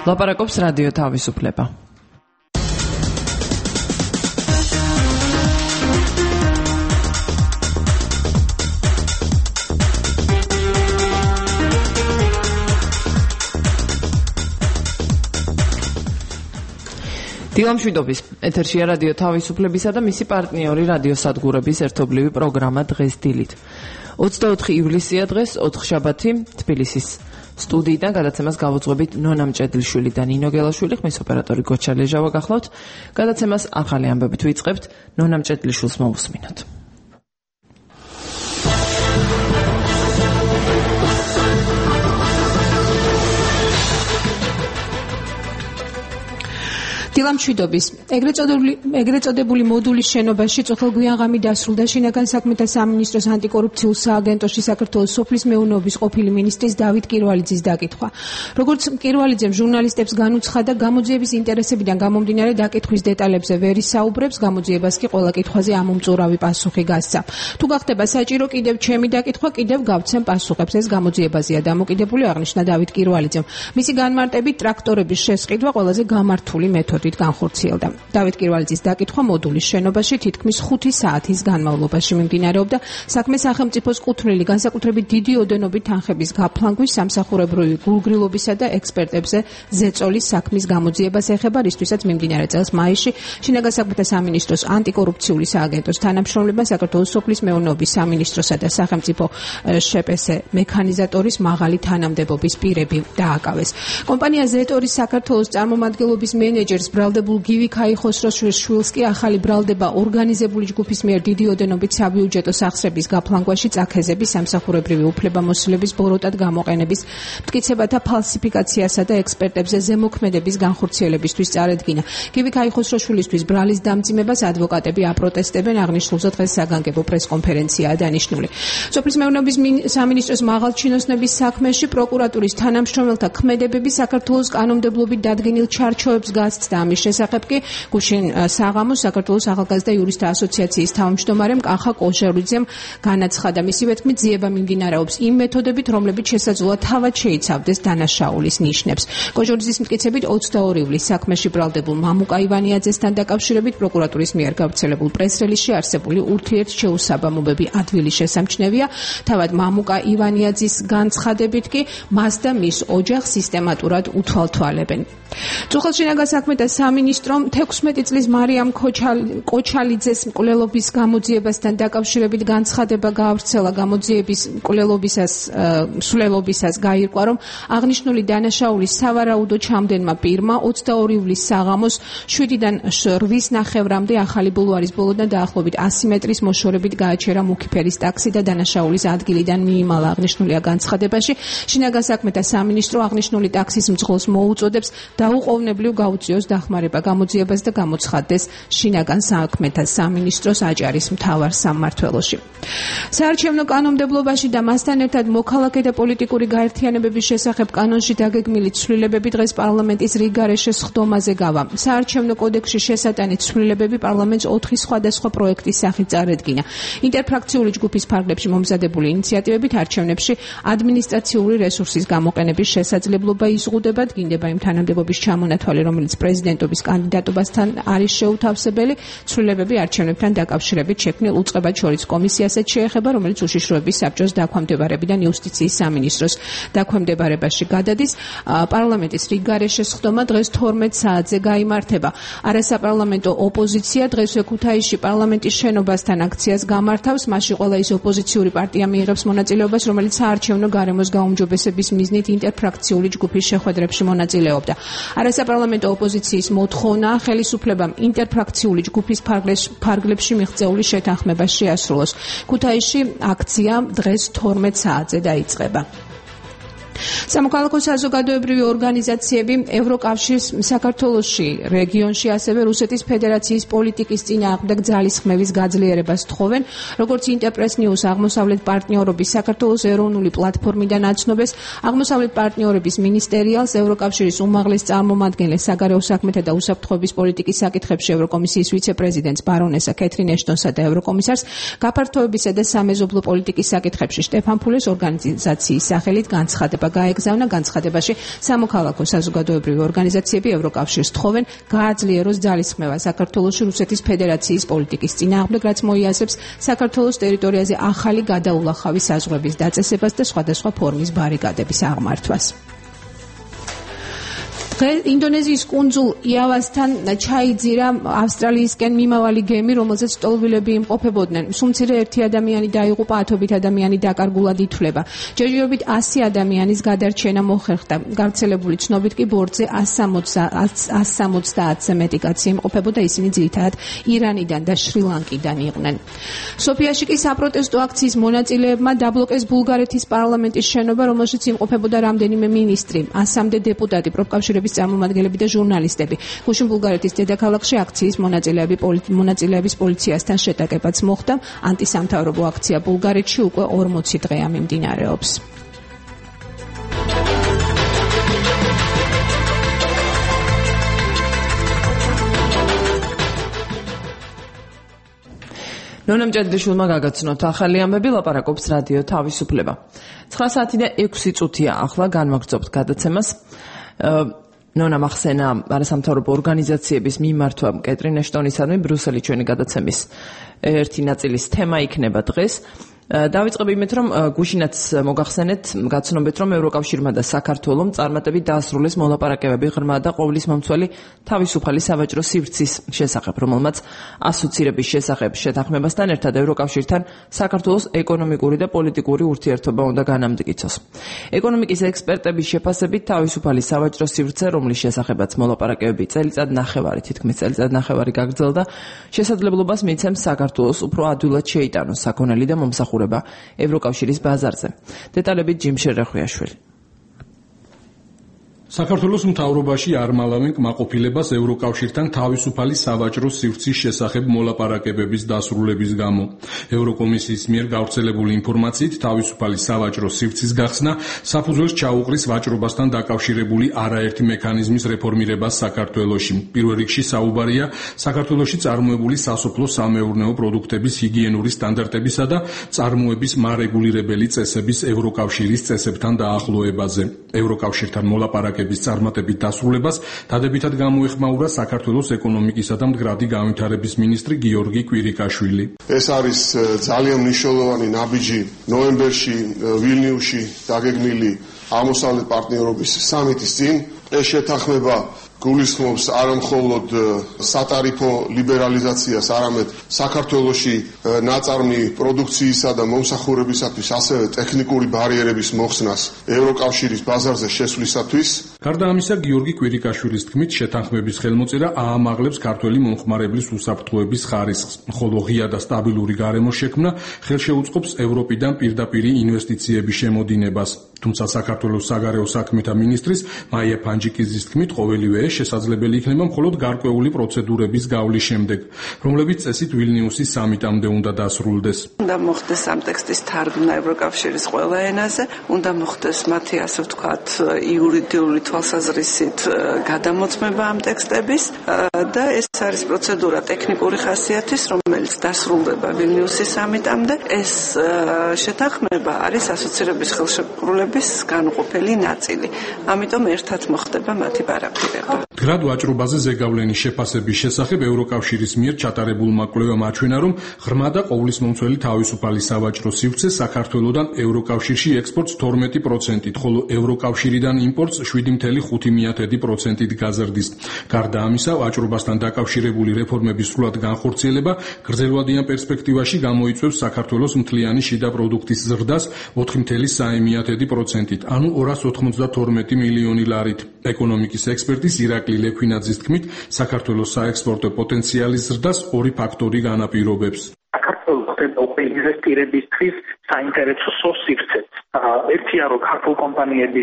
ლაპარაკობს რადიო თავისუფლება. დილამშვიდობის ეთერშია რადიო თავისუფლებისა და მისი პარტნიორი რადიოსადგურების ერთობლივი პროგრამა დღეს დილით. 24 ივლისია დღეს, 4 შაბათი, თბილისის სტუდიიდან გადაცემას გავუძღვებით ნონა მჭედლიშვილი და ნინო გელაშვილი, ხმის ოპერატორი გოჩა ლეჟავა გახლავთ. გადაცემას ახალი ამბებით ვიწყებთ, ნონა მჭედლიშვილს მოусმინოთ. დილამშვიდობის ეგრეთ წოდებული მოდულის შენობაში წოხელგვიან ღამე დასრულდა შინაგან საქმეთა სამინისტროს ანტიკორუფციულ სააგენტოში საქართველოს სოფლის მეურნეობის ყოფილი მინისტრის დავით კირვალიძის დაკითხვა. როგორც კირვალიძემ ჟურნალისტებს განუცხადა, გამოძიების ინტერესებიდან გამომდინარე დაკითხვის დეტალებზე ვერ ისაუბრებს, გამოძიებას კი ყველა კითხვაზე ამომწურავი პასუხი გასცა. თუ გახდება საჭირო კიდევ ჩემი დაკითხვა, კიდევ გავცემ პასუხებს. ეს გამოძიებაზეა დამოკიდებული, აღნიშნა დავით კირვალიძემ. მისი განმარტებით ტრაქტორების შესყიდვა ყველაზე გამართული მეთოდია განხორციელდა. დავით კირვალიძის დაკითხვა მოდულის შენობაში თითქმის 5 საათის განმავლობაში მიმდინარეობდა. საქმე სახელმწიფოს კუთვნილი განსაკუთრებით დიდი ოდენობით თანხების გაფლანგვის, სამსახურებრივი გულგრილობისა და ექსპერტებზე ზეწოლის საქმის გამოძიებას ეხება, რისთვისაც მიმდინარე წელს მაისში შინაგან საქმეთა სამინისტროს ანტიკორუფციული სააგენტოს თანამშრომლებმა საქართველოს სოფლის მეურნეობის სამინისტროსა და სახელმწიფო შპს მექანიზატორის მაღალი თანამდებობის პირები დააკავეს. კომპანია ზეტორის საქართველოს წარმომადგენლობის მენეჯერს ბრალდებულ გივი ქაიხოსროშვილს კი ახალი ბრალდება ორგანიზებული ჯგუფის მიერ დიდი ოდენობით საბიუჯეტო სახსრების გაფლანგვაში წაქეზების სამსახურებრივი უფლებამოსილების ბოროტად გამოყენების მტკიცებათა ფალსიფიკაციასა და ექსპერტებზე ზემოქმედების განხორციელებისთვის წარედგინა. გივი ქაიხოსროშვილისთვის ბრალის დამძიმებას ადვოკატები აპროტესტებენ, აღნიშნულზე დღეს საგანგებო პრესკონფერენციაა დანიშნული. სოფლის მეურნეობის სამინისტროს მაღალჩინოსნების საქმეში პროკურატურის თანამშრომელთა ქმედებები საქართველოს კანონმდებლობით დადგენილ ჩარჩოებს გასცდა. ამის შესახებ კი გუშინ საღამოს საქართველოს ახალგაზრდა იურისტთა ასოციაციის თავმჯდომარემ კახა კოჟევრიძემ განაცხადა, მისივე თქმით ძიება მიმდინარეობს იმ მეთოდებით, რომლებიც შესაძლოა თავად შეიცავდეს დანაშაულის ნიშნებს. კოჟევრიძის მტკიცებით 22 ივლისს საქმეში ბრალდებულ მამუკა ივანიაძესთან დაკავშირებით პროკურატურის მიერ გავრცელებულ პრეს-რელიზში არსებული ურთიერთშეუსაბამობები ადვილი შესამჩნევია. თავად მამუკა ივანიაძის განცხადებით კი მას და მის ოჯახს სისტემატურად უთვალთვალებენ. წუხელშინაგან საქმეთა სამინისტრომ 16 წლის მარიამ კოჩალიძეს მკვლელობის გამოძიებასთან დაკავშირებით განცხადება გაავრცელა. გამოძიების მკვლელობისას გაირკვა, რომ აღნიშნული დანაშაულის სავარაუდო ჩამდენმა პირმა 22 ივლისს საღამოს 7-დან 8-ის ნახევრამდე ახალი ბულვარის ბოლოდან დაახლოებით 100 მეტრის მოშორებით გააჩერა მუქი ფერის ტაქსი და დანაშაულის ადგილიდან მიიმალა. აღნიშნულია განცხადებაში. შინაგან საქმეთა სამინისტრო აღნიშნული ტაქსის მძღოლს მოუწოდებს დაუყოვნებლივ გაუწიოს დახმარება გამოძიებას და გამოცხადდეს შინაგან საქმეთა სამინისტროს აჭარის მთავარ სამმართველოში. საარჩევნო კანონმდებლობაში და მასთან ერთად მოქალაქე და პოლიტიკური გაერთიანებების შესახებ კანონში დაგეგმილი ცვლილებები დღეს პარლამენტის რიგგარეშე სხდომაზე გავა. საარჩევნო კოდექსში შესატანი ცვლილებები პარლამენტს 4 სხვადასხვა პროექტის სახით წარედგინა. ინტერფრაქციული ჯგუფის ფარგლებში მომზადებული ინიციატივებით არჩევნებში ადმინისტრაციული რესურსის გამოყენების შესაძლებლობა იზღუდება, დგინდება იმ თანამდებობის ჩამონათვალი, რომელიც პრეზიდენტობის კანდიდატობასთან არის შეუთავსებელი. ცვლილებები არჩევნებთან დაკავშირებით შექმნილ უწყებად შორის კომისიასაც შეეხება, რომელიც უშიშროების საბჭოს დაქვემდებარებიდან იუსტიციის სამინისტროს დაქვემდებარებაში გადადის. პარლამენტის რიგგარეშე სხდომა დღეს 12 საათზე გაიმართება. არასაპარლამენტო ოპოზიცია დღესვე ქუთაისში პარლამენტის შენობასთან აქციას გამართავს. მასში ყველა ის ოპოზიციური პარტია მიიღებს მონაწილეობას, რომელიც საარჩევნო გარემოს გაუმჯობესების მიზნით ინტერფრაქციული ჯგუფის შეხვედრებში მონაწილეობდა. არასაპარლამენტო ოპოზიციის მოთხოვნაა ხელისუფლებამ ინტერფრაქციული ჯგუფის ფარგლებში მიღწეული შეთანხმება შეასრულოს. ქუთაისში აქცია დღეს 12 საათზე დაიწყება. სამოქალაქო საზოგადოებრივი ორგანიზაციები ევროკავშირს საქართველოში, რეგიონში, ასევე რუსეთის ფედერაციის პოლიტიკის წინააღმდეგ ძალისხმევის გაძლიერებას თხოვენ. როგორც ინტერპრეს ნიუს აღმოსავლეთ პარტნიორობის საქართველოს ეროვნული პლატფორმიდან აცნობეს, აღმოსავლეთ პარტნიორების მინისტერიალს ევროკავშირის უმაღლეს წარმომადგენლს საგარეო საქმეთა და უსაფრთხოების პოლიტიკის საკითხებში ევროკომისიის ვიცე-პრეზიდენტს ბარონესა კეთრინ ეშტონსა და ევროკომისარს გაფართოებისა და სამეზობლო პოლიტიკის საკითხებში შტეფან ფულეს ორგანიზაციის სახელით განცხადება განცხადება გაეგზავნა. განცხადებაში სამოქალაქო საზოგადოებრივი ორგანიზაციები ევროკავშირს თხოვენ გააძლიეროს ძალისხმევა საქართველოში რუსეთის ფედერაციის პოლიტიკის წინააღმდეგ, რაც მოიაზრებს საქართველოს ტერიტორიაზე ახალი გადაულახავი საზღვრების დაწესებას და სხვადასხვა ფორმის ბარიკადების აღმართვას. ინდონეზიის კუნძულ იავასთან ჩაიძირა ავსტრალიისკენ მიმავალი გემი, რომელზეც ლტოლვილები იმყოფებოდნენ. სულ ერთი ადამიანი დაიღუპა, ათობით ადამიანი დაკარგულად ითვლება. ჯერჯერობით 100 ადამიანის გადარჩენა მოხერხდა. გავრცელებული ცნობით კი ბორტზე 170-ზე მეტი კაცი იმყოფებოდა, ისინი ძირითადად ირანიდან და შრი-ლანკიდან იყვნენ. სოფიაში კი საპროტესტო აქციის მონაწილეებმა დაბლოკეს ბულგარეთის პარლამენტის შენობა, რომელშიც იმყოფებოდა რამდენიმე მინისტრი, 100-მდე დეპუტატი, პროფკავშირების წარმომადგენლები და ჟურნალისტები. გუშინ ბულგარეთის დედაქალაქში აქციის მონაწილეების პოლიციასთან შეტაკებაც მოხდა. ანტისამთავრობო აქცია ბულგარეთში უკვე 40 დღეა მიმდინარეობს. ნონა მჭედიშვილმა გაგაცნოთ ახალი ამბები, ლაპარაკობს რადიო თავისუფლება. 9 საათი და 6 წუთია ახლა განვაგრძობთ გადაცემას. ნონა მახსენა არასამთავრობო ორგანიზაციების მიმართვა კეტრინ ეშტონისადმი ბრიუსელი ჩვენი გადაცემის ერთი ნაწილის თემა იქნება დღეს. დავიწყებ იმით, რომ გუშინაც მოგახსენეთ, გაცნობეთ, რომ ევროკავშირმა და საქართველომ წარმატებით დაასრულეს მოლაპარაკებები ღრმა და ყოვლის მომცველი თავისუფალი სავაჭრო სივრცის შესახებ, რომელმაც ასოცირების შესახებ შეთანხმებასთან ერთად ევროკავშირთან საქართველოს ეკონომიკური და პოლიტიკური ურთიერთობა უნდა განამტკიცოს. ეკონომიკის ექსპერტების შეფასებით თავისუფალი სავაჭრო სივრცე, რომლის შესახებაც მოლაპარაკებები თითქმის წელიწად ნახევარი გაგრძელდა, შესაძლებლობას მიცემს საქართველოს უფრო ადვილად შეიტანოს საქონელი და მომსახურება ევროკავშირის ბაზარზე. დეტალებით ჯიმ შერეხვიაშვილი. საქართველოს მთავრობაში არ მალავენ კმაყოფილებას ევროკავშირთან თავისუფალი სავაჭრო სივრცის შესახებ მოლაპარაკებების დასრულების გამო. ევროკომისიის მიერ გავრცელებული ინფორმაციით თავისუფალი სავაჭრო სივრცის გახსნა საფუძველს ჩაუყრის ვაჭრობასთან დაკავშირებული არაერთი მექანიზმის რეფორმირებას საქართველოში. პირველ რიგში საუბარია საქართველოში წარმოებული სასოფლო-სამეურნეო პროდუქტების ჰიგიენური სტანდარტებისა და წარმოების მარეგულირებელი წესების ევროკავშირის წესებთან დაახლოებაზე. ევროკავშირთან მოლაპარაკებების წარმატებით დასრულებას დადებითად გამოეხმაურა საქართველოს ეკონომიკისა და მდგრადი განვითარების მინისტრი გიორგი კვირიკაშვილი. ეს არის ძალიან მნიშვნელოვანი ნაბიჯი ნოემბერში ვილნიუსში დაგეგმილი აღმოსავლეთ პარტნიორობის სამიტის წინ. ეს შეთანხმება გულისხმობს არა მხოლოდ სატარიფო ლიბერალიზაციას, არამედ საქართველოში ნაწარმი პროდუქციისა და მომსახურებისათვის ასევე ტექნიკური ბარიერების მოხსნას ევროკავშირის ბაზარზე შესვლისათვის. გარდა ამისა, გიორგი კვირიკაშვილის თქმით, შეთანხმების ხელმოწერა აამაღლებს ქართველი მომხმარებლის უსაფრთხოების ხარისხს, ხოლო ღია და სტაბილური გარემოს შექმნა ხელშეუწყობს ევროპიდან პირდაპირი ინვესტიციების შემოდინებას. თუმცა საქართველოს საგარეო საქმეთა მინისტრის მაია ფანჯიკიძის თქმით, ყოველივე შესაძლებელი იქნება მხოლოდ გარკვეული პროცედურების გავლის შემდეგ, რომლებიც წესით ვილნიუსის სამიტამდე უნდა დასრულდეს. უნდა მოხდეს ამ ტექსტის თარგმნა ევროკავშირის ყველა ენაზე, უნდა მოხდეს მათი ასე ვთქვათ იურიდიული თვალსაზრისით გადამოწმება ამ ტექსტების და ეს არის პროცედურა ტექნიკური ხასიათის, რომელიც დასრულდება ვილნიუსის სამიტამდე. ეს შეთანხმება არის ასოცირების ხელშეკრულების განუყოფელი ნაწილი. ამიტომ ერთად მოხდება მათი პარაფირება. მდგრად ვაჭრობაზე ზეგავლენის შეფასების შესახებ ევროკავშირის მიერ ჩატარებულმა კვლევამ აჩვენა, რომ ღრმა და ყოვლისმომცველი თავისუფალი სავაჭრო სივრცე საქართველოდან ევროკავშირში ექსპორტს 12%-ით, ხოლო ევროკავშირიდან იმპორტს 7.5%-ით გაზრდის. გარდა ამისა, ვაჭრობასთან დაკავშირებული რეფორმების სრულად განხორციელება გრძელვადიან პერსპექტივაში გამოიწვევს საქართველოს მთლიანი შიდა პროდუქტის ზრდას 4.3%-ით, ანუ 292 მილიონი ლარით. ეკონომიკის ექსპერტის ირაკლი ლექვინაძის თქმით, საქართველოს საექსპორტო პოტენციალის ზრდას ორი ფაქტორი განაპირობებს. საქართველოს ინვესტირებისთვის საინტერესო სივრცე. ერთია, რომ ქართულ კომპანიების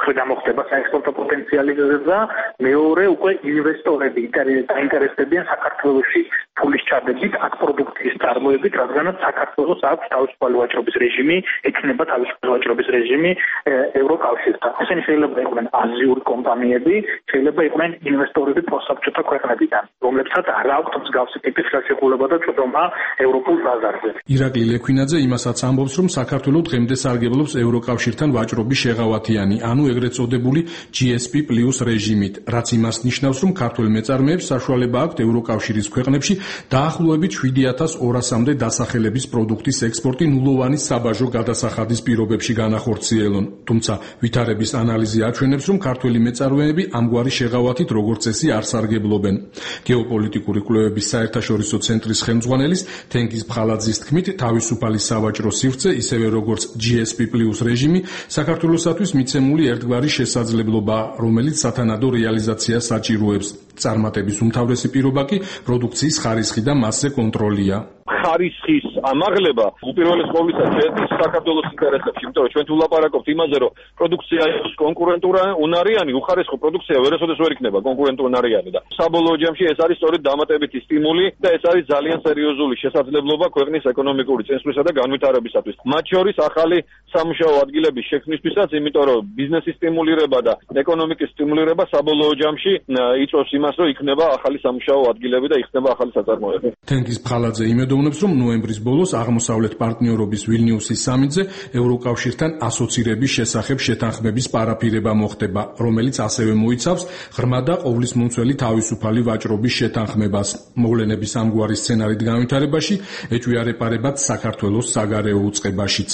მხრიდან მოხდება საექსპორტო პოტენციალიზება და მეორე უკვე ინვესტორები დაინტერესდებიან საქართველოში ფულის ჩადებით, აქ პროდუქციის წარმოებით, რადგანაც საქართველოს აქვს თავისუფალი ვაჭრობის რეჟიმი, ექნება თავისუფალი ვაჭრობის რეჟიმი ევროკავშირთან. ესენი შეიძლება იყვნენ აზიური კომპანიები, შეიძლება იყვნენ ინვესტორები პროსაბჭოთა ქვეყნებიდან, რომლებსაც არ აქვთ მსგავსი ტიპის ხელშეკრულება და წოდომა ევროპულ ბაზარზე. ირაკლი ლექვინაძე იმასაც ამბობს, რომ საქართველოს დღემდე სარგებლობს ევროკავშირთან ვაჭრობის შეღავათიანი, ანუ ეგრეთ წოდებული GSP+ რეჟიმით, რაც იმას ნიშნავს, რომ ქართველ მეწარმეებს საშუალება აქვთ ევროკავშირის ქვეყნებში დაახლოებით 7200-მდე დასახელების პროდუქტის ექსპორტი ნულოვანი საბაჟო გადასახადის პირობებში განახორციელონ. თუმცა ვითარების ანალიზი აჩვენებს, რომ ქართველი მეწარმეები ამგვარი შეღავათით როგორც წესი არ სარგებლობენ. გეოპოლიტიკური კვლევების საერთაშორისო ცენტრის ხელმძღვანელის თენგიზ ბხალაძის თქმით, თავისუფალი სავაჭრო სივრცე, ისევე როგორც GSP+ რეჟიმი, საქართველოსათვის მიცემული ერთგვარი შესაძლებლობაა, რომელიც სათანადო რეალიზაციას საჭიროებს. წარმატების უმთავრესი პირობა კი პროდუქციის ხარისხი და მასზე კონტროლია. ხარისხის ამაღლება უპირველეს ყოვლისა შედის საქართველოს ინტერესებში, იმიტომ რომ ჩვენ თუ ვლაპარაკობთ იმაზე, რომ პროდუქცია იყოს კონკურენტუნარიანი, უხარისხო პროდუქცია ვერასოდეს ვერ იქნება კონკურენტუნარიანი და საბოლოო ჯამში ეს არის სწორედ დამატებითი სტიმული და ეს არის ძალიან სერიოზული შესაძლებლობა ქვეყნის ეკონომიკური წინსვლისა და განვითარებისათვის. მათ შორის ახალი სამუშაო ადგილების შექმნისთვისაც, იმიტომ რომ ბიზნესის სტიმულირება და ეკონომიკის სტიმულირება საბოლოო ჯამში იწვევს იმას, რომ იქნება ახალი სამუშაო ადგილები და იქნება ახალი საწარმოები. თენგიზ ბხალაძე იმედოვნებს, რომ ნოემბრის ბოლოს აღმოსავლეთ პარტნიორობის ვილნიუსის სამიტზე ევროკავშირთან ასოცირების შესახებ შეთანხმების პარაფირება მოხდება, რომელიც ასევე მოიცავს ღრმა და ყოვლისმომცველი თავისუფალი ვაჭრობის შეთანხმებას. მოვლენების ამგვარი სცენარით განვითარებაში ეჭვიარეპარებად საქართველოს საგარეო უწყებაშიც.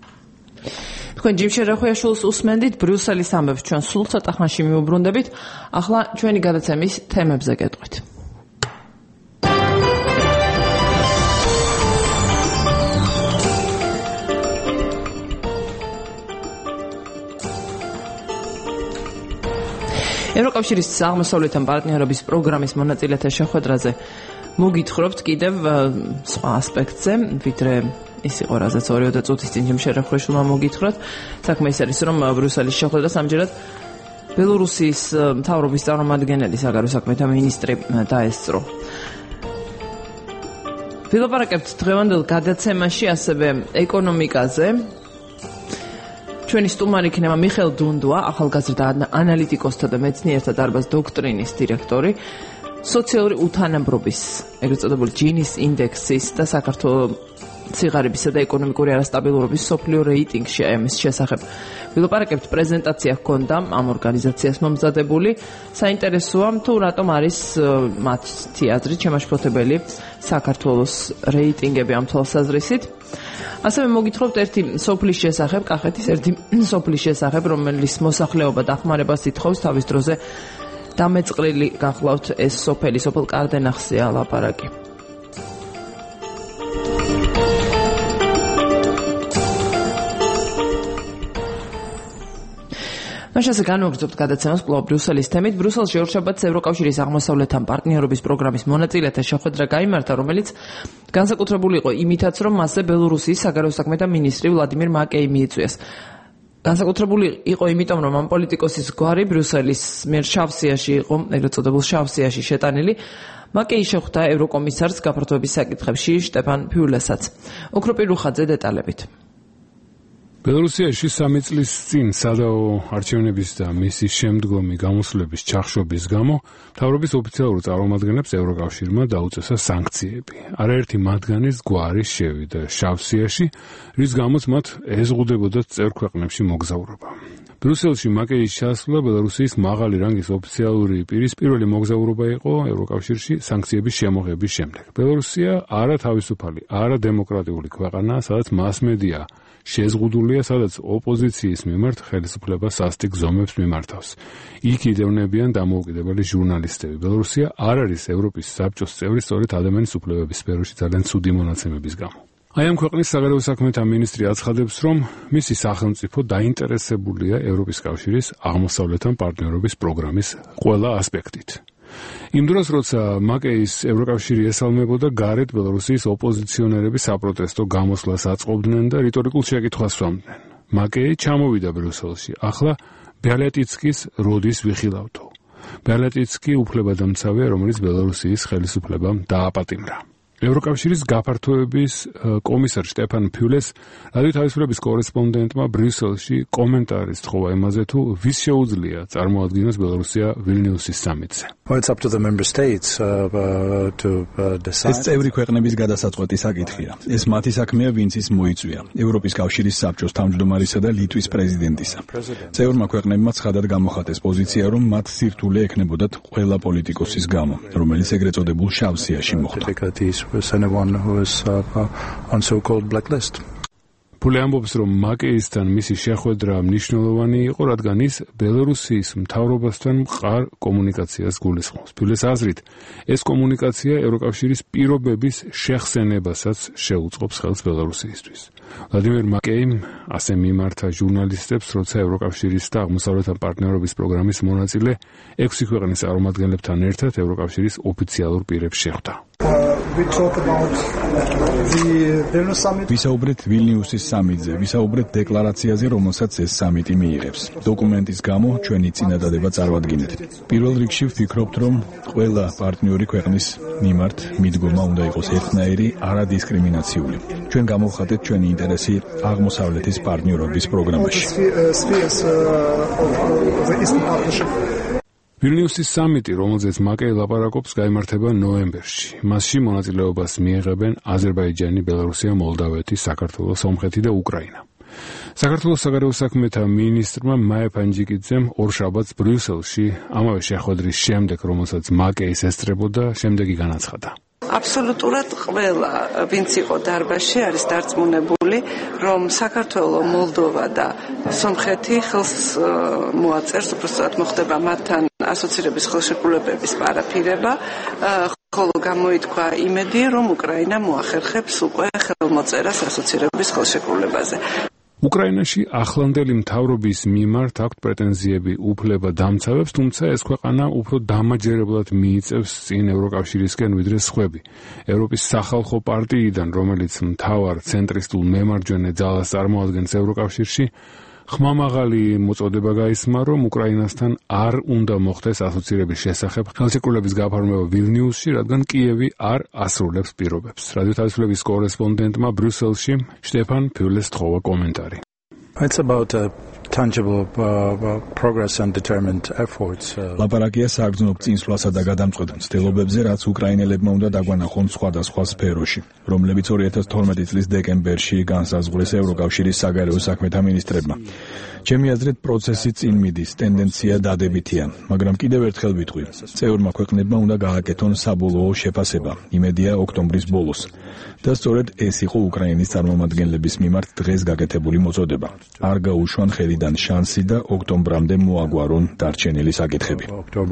თქვენ ჯიმშერ რახვიაშვილს უსმენდით ბრიუსელის ამბებს, ჩვენ სულ ცოტა ხანში მიუბრუნდებით. ახლა ჩვენი გადაცემის თემებზე გეტყვით. ევროკავშირის აღმოსავლეთთან პარტნიორობის პროგრამის მონაწილეთა შეხვედრაზე მოგითხრობთ კიდევ სხვა ასპექტზე, ვიდრე ის იყო, რაზეც 2 წუთის წინ ჯიმშერ რახვიაშვილმა მოგითხრათ. საქმე ის არის, რომ ბრიუსელის შეხვედრას ამჯერად ბელორუსიის მთავრობის წარმომადგენელი საგარეო საქმეთა მინისტრი დაესწრო. ვილაპარაკებთ დღევანდელ გადაცემაში ასევე ეკონომიკაზე. ჩვენი სტუმარი იქნება მიხეილ დუნდუა, ახალგაზრდა ანალიტიკოსთა და მეცნიერთა დარბაზ დოქტრინის დირექტორი, სოციალური უთანაბრობის, ეგრეთ წოდებული ჯინის ინდექსის და საქართველოს ციგარებისა და ეკონომიკური არასტაბილურობის სოფლიო რეიტინგში ამის შესახებ. ვილაპარაკებთ, პრეზენტაცია ჰქონდა ამ ორგანიზაციას მომზადებული. საინტერესოა, თუ რატომ არის მათი აზრით შემაშფოთებელი საქართველოს რეიტინგები ამ თვალსაზრისით. ასევე მოგითხრობთ ერთი სოფლის შესახებ, კახეთის ერთი სოფლის შესახებ, რომელიც მოსახლეობა დახმარებას ითხოვს თავის დროზე დამეწყრილი გახლავთ ეს სოფელი, სოფელ კარდენახსია ლაპარაკი. მაშასე განვაგრძობთ გადაცემას კვლავ ბრიუსელის თემით. ბრიუსელში ორშაბათს ევროკავშირის აღმოსავლეთთან პარტნიორობის პროგრამის მონაწილეთა შეხვედრა გაიმართა, რომელიც განსაკუთრებული იყო იმითაც, რომ მასზე ბელორუსიის საგარეო საქმეთა მინისტრი ვლადიმირ მაკეი მიიწვიეს. განსაკუთრებული იყო იმიტომ, რომ ამ პოლიტიკოსის გვარი ბრიუსელის მიერ შავსიაში იყო, ეგრეთ წოდებულ შავსიაში შეტანილი. მაკეი შეხვდა ევროკომისარს გაფართოების საკითხებში შტეფან ფიულესაც. ოქროპირ რუხაძე დეტალებით. ბელორუსიაში 3 წლის წინ სადაო არჩევნების და მისის შემდგომი გამოსვლების ჩახშობის გამო მთავრობის ოფიციალურ წარმომადგენლებს ევროკავშირმა დაუწესა სანქციები. არაერთი მათგანის გვარი შევიდა შავსიაში, რის გამოც მათ ეზღუდებოდათ წევრ ქვეყნებში მოგზაურობა. ბრიუსელში მაკეის ჩასვლა ბელორუსიის მაღალი რანგის ოფიციალური პირის პირველი მოგზაურობა იყო ევროკავშირში სანქციების შემოღების შემდეგ. ბელორუსია არა თავისუფალი, არა დემოკრატიული ქვეყანაა, სადაც მასმედია შეზღუდულია, სადაც ოპოზიციის მიმართ ხელისუფლება სასტიკ ზომებს მიმართავს. იქ იდევნებიან დამოუკიდებელი ჟურნალისტები. ბელორუსია არ არის ევროპის საბჭოს წევრი სწორედ ადამიანის უფლებების სფეროში ძალიან ცუდი მონაცემების გამო. აი ამ ქვეყნის საგარეო საქმეთა მინისტრი აცხადებს, რომ მისი სახელმწიფო დაინტერესებულია ევროპის კავშირის აღმოსავლეთთან პარტნიორობის პროგრამის ყველა ასპექტით. იმ დროს, როცა მაკეის ევროკავშირი ესალმებოდა, გარეთ ბელორუსიის ოპოზიციონერები საპროტესტო გამოსვლას აწყობდნენ და რიტორიკულ შეკითხვას სვამდნენ. მაკეი ჩამოვიდა ბრიუსელში. ახლა ბიალეტიცკის როდის ვიხილავთო. ბიალეტიცკი უფლებადამცავია, რომელიც ბელარუსიის ხელისუფლებამ დააპატიმრა. ევროკავშირის გაფართოების კომისარ შტეფან ფიულეს რადიო თავისუფლების კორესპონდენტმა ბრიუსელში კომენტარის თხოვა იმაზე, თუ ვის შეუძლია წარმოადგენოს ბელარუსია ვილნიუსის სამიტზე. ეს წევრი ქვეყნების გადასაწყვეტი საკითხია. ეს მათი საქმეა, ვინც ის მოიწვია. ევროპის კავშირის საბჭოს თავმჯდომარისა და ლიტვის პრეზიდენტისა. წევრმა ქვეყნებმა ცხადად გამოხატეს პოზიცია, რომ მათ სირთულე ექნებოდათ ყველა პოლიტიკოსის გამო, რომელიც ეგრეთ წოდებულ შავ სიაში მოხვდა. Anyone who is on so-called blacklist. ფულე ამბობს, რომ მაკეისთან მისი შეხვედრა მნიშვნელოვანი იყო, რადგან ის ბელარუსიის მთავრობასთან მყარ კომუნიკაციას გულისხმობს. ფულეს აზრით, ეს კომუნიკაცია ევროკავშირის პირობების შეხსენებასაც შეუწყობს ხელს ბელარუსიისთვის. ვლადიმერ მაკეიმ ასე მიმართა ჟურნალისტებს, როცა ევროკავშირის და აღმოსავლეთის პარტნიორობის პროგრამის მონაწილე 6 ქვეყნის წარმომადგენლებთან ერთად ევროკავშირის ოფიციალურ პირებს შეხვდა. ვისაუბრეთ ვილნიუსის სამიტზე, ვისაუბრეთ დეკლარაციაზე, რომელსაც ეს სამიტი მიიღებს. დოკუმენტის გამო ჩვენი წინადადება წარვადგინეთ. პირველ რიგში ვფიქრობთ, რომ ყველა პარტნიორი ქვეყნის მიმართ მიდგომა უნდა იყოს ერთნაირი, არადისკრიმინაციული. ჩვენ გამოვხატეთ ჩვენი ინტერესი აღმოსავლეთის პარტნიორობის პროგრამაში. ვილნიუსის სამიტი, რომელზეც მაკეი ლაპარაკობს, გაიმართება ნოემბერში. მასში მონაწილეობას მიიღებენ აზერბაიჯანი, ბელარუსია, მოლდავეთი, საქართველო, სომხეთი და უკრაინა. საქართველოს საგარეო საქმეთა მინისტრმა მაია ფანჯიკიძემ ორშაბათს ბრიუსელში ამავე შეხვედრის შემდეგ, რომელსაც მაკეის ესწრებოდა, შემდეგი განაცხადა. აბსოლუტურად ყველა, ვინც იყო დარბაზში, არის დარწმუნებული, რომ საქართველო, მოლდოვა და სომხეთი ხელს მოაწერს, უბრალოდ მოხდება მათთან ასოცირების ხელშეკრულებების პარაფირება, ხოლო გამოითქვა იმედი, რომ უკრაინა მოახერხებს უკვე ხელმოწერას ასოცირების ხელშეკრულებაზე. უკრაინაში ახლანდელი მთავრობის მიმართ აქვთ პრეტენზიები უფლებადამცავებს, თუმცა ეს ქვეყანა უფრო დამაჯერებლად მიიწევს წინ ევროკავშირისკენ ვიდრე სხვები. ევროპის სახალხო პარტიიდან, რომელიც მთავარ ცენტრისტულ მემარჯვენე ძალას წარმოადგენს ევროკავშირში, ხმამაღალი მოწოდება გაისმა, რომ უკრაინასთან არ უნდა მოხდეს ასოცირების შესახებ ხელშეკრულების გაფორმება ვილნიუსში, რადგან კიევი არ ასრულებს პირობებს. რადიო თავისუფლების კორესპონდენტმა ბრიუსელში შტეფან ფიულეს თხოვა კომენტარი. It's about tangible progress and determined efforts. ლაპარაკია საგრძნობ წინსვლასა და გადამწყვეტ მცდელობებზე, რაც უკრაინელებმა უნდა დაგვანახონ სხვადასხვა სფეროში, რომლებიც 2012 წლის დეკემბერში განსაზღვრეს ევროკავშირის საგარეო საქმეთა მინისტრებმა. ჩემი აზრით, პროცესი წინ მიდის, ტენდენცია დადებითია, მაგრამ კიდევ ერთხელ ვიტყვი, წევრმა ქვეყნებმა უნდა გააკეთონ საბოლოო შეფასება, იმედია ოქტომბრის ბოლოს. და სწორედ ეს იყო უკრაინის წარმომადგენლების მიმართ დღეს გაკეთებული მოწოდება. არ გაუშვან ხელიდან შანსი და ოქტომბრამდე მოაგვარონ დარჩენილი საკითხები.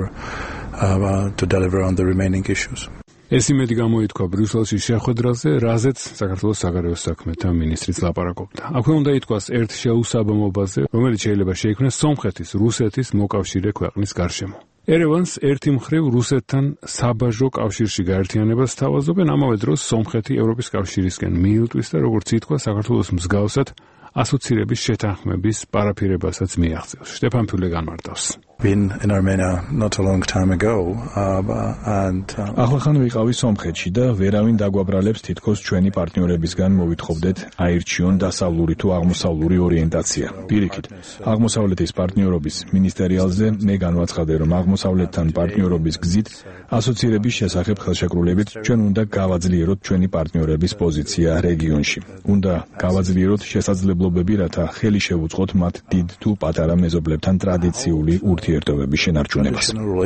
ეს იმედი გამოითქვა ბრიუსელში შეხვედრაზე, რაზეც საქართველოს საგარეო საქმეთა მინისტრიც ლაპარაკობდა. აქვე უნდა ითქვას ერთ შეუსაბამობაზე, რომელიც შეიძლება შეიქმნას სომხეთის, რუსეთის მოკავშირე ქვეყნის გარშემო. ერევანს ერთი მხრივ რუსეთთან საბაჟო კავშირში გაერთიანებას თავაზობენ, ამავე დროს სომხეთი ევროპის კავშირისკენ მიილტვის და როგორც ითქვა, საქართველოს მსგავსად ასოცირების შეთანხმების პარაფირებასაც მიაღწევს. შტეფან ფიულე განმარტავს. Been in Armenia not a long time ago and ახლახან ვიყავი სომხეთში და ვერავინ დაგვაბრალებს თითქოს ჩვენი პარტნიორებისგან მოვითხოვდეთ აირჩიონ დასავლური თუ აღმოსავლური ორიენტაცია. პირიქით, აღმოსავლეთის პარტნიორობის მინისტერიალზე მე განვაცხადე, რომ აღმოსავლეთთან პარტნიორობის გზით ასოცირების შესახებ ხელშეკრულებით ჩვენ უნდა გავაძლიეროთ ჩვენი პარტნიორების პოზიცია რეგიონში. უნდა გავაძლიეროთ შესაძლებლობები, რათა ხელი შევუწყოთ მათ დიდ თუ პატარა მეზობლებთან ტრადიციული ურთიერთობების შენარჩუნებას.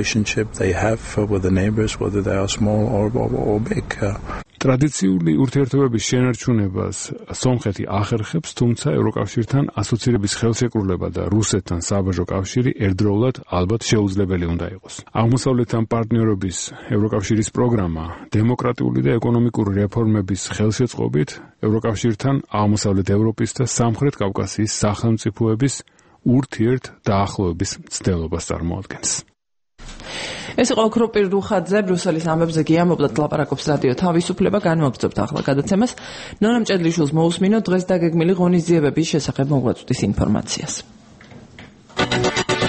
ტრადიციული ურთიერთობების შენარჩუნებას სომხეთი ახერხებს, თუმცა ევროკავშირთან ასოცირების ხელშეკრულება და რუსეთთან საბაჟო კავშირი ერთდროულად ალბათ შეუძლებელი უნდა იყოს. აღმოსავლეთთან პარტნიორობის ევროკავშირის პროგრამა დემოკრატიული და ეკონომიკური რეფორმების ხელშეწყობით ევროკავშირთან აღმოსავლეთ ევროპის და სამხრეთ კავკასიის სახელმწიფოების ურთიერთ დაახლოების მცდელობას წარმოადგენს. ეს იყო ოქროპირ რუხაძე ბრიუსელის ამბებზე გიამობლად ლაპარაკობს რადიო თავისუფლება. განვაგრძობთ ახლა გადაცემას. ნორამ ჭედლიშვილს მოусმინოთ დღეს დაგეგმილი ღონისძიებების შესახებ მოგვაწვდის ინფორმაციას.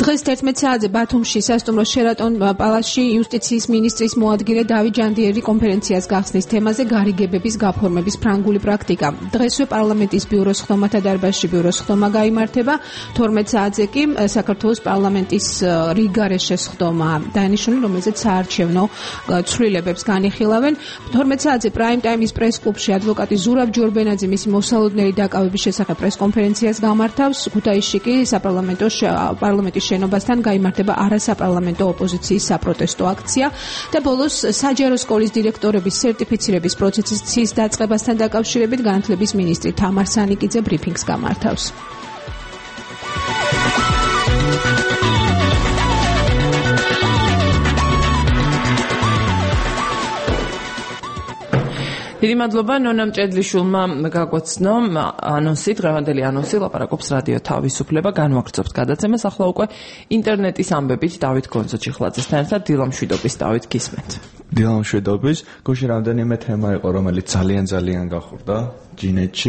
დღეს 11 საათზე ბათუმში სასტუმრო შერატონ პალასში იუსტიციის მინისტრის მოადგილე დავით ჯანდიერი კონფერენციას გახსნის თემაზე გარიგებების გაფორმების ფრანგული პრაქტიკა. დღესვე პარლამენტის ბიუროს ხდომათა დარბაზში ბიუროს ხდომა გაიმართება. 12 საათზე კი საქართველოს პარლამენტის რიგარეშეს ხდომა დაინიშნული, რომელზეც საარჩევნო ცვლილებებს განიხილავენ. 12 საათზე პრაიმ ტაიმის პრეს-კლუბში ადვოკატი ზურაბ ჯორბენაძე მისი მოსალოდნელი დაკავების შესახებ პრეს-კონფერენციას გამართავს. ქუთაისში კი პარლამენტის შენობასთან გაიმართება არასაპარლამენტო ოპოზიციის საპროტესტო აქცია და ბოლოს საჯარო სკოლის დირექტორების სერტიფიცირების პროცესის დაწყებასთან დაკავშირებით განათლების მინისტრი თამარ სანიკიძე ბრიფინგს გამართავს. დიდი მადლობა ნონა მჭედლიშვილმა გაგვაცნო ანონსი, დღევანდელი ანონსი ლაპარაკობს რადიო თავისუფლება, განვაგრძობთ გადაცემას ახლა უკვე ინტერნეტის ამბებით დავით გონძოჩიხლაძესთან ერთად დილამშვიდობის დავით გისმენთ. დილამშვიდობის, გუშინ რამდენიმე თემა იყო, რომელიც ძალიან გახურდა ჯინეთში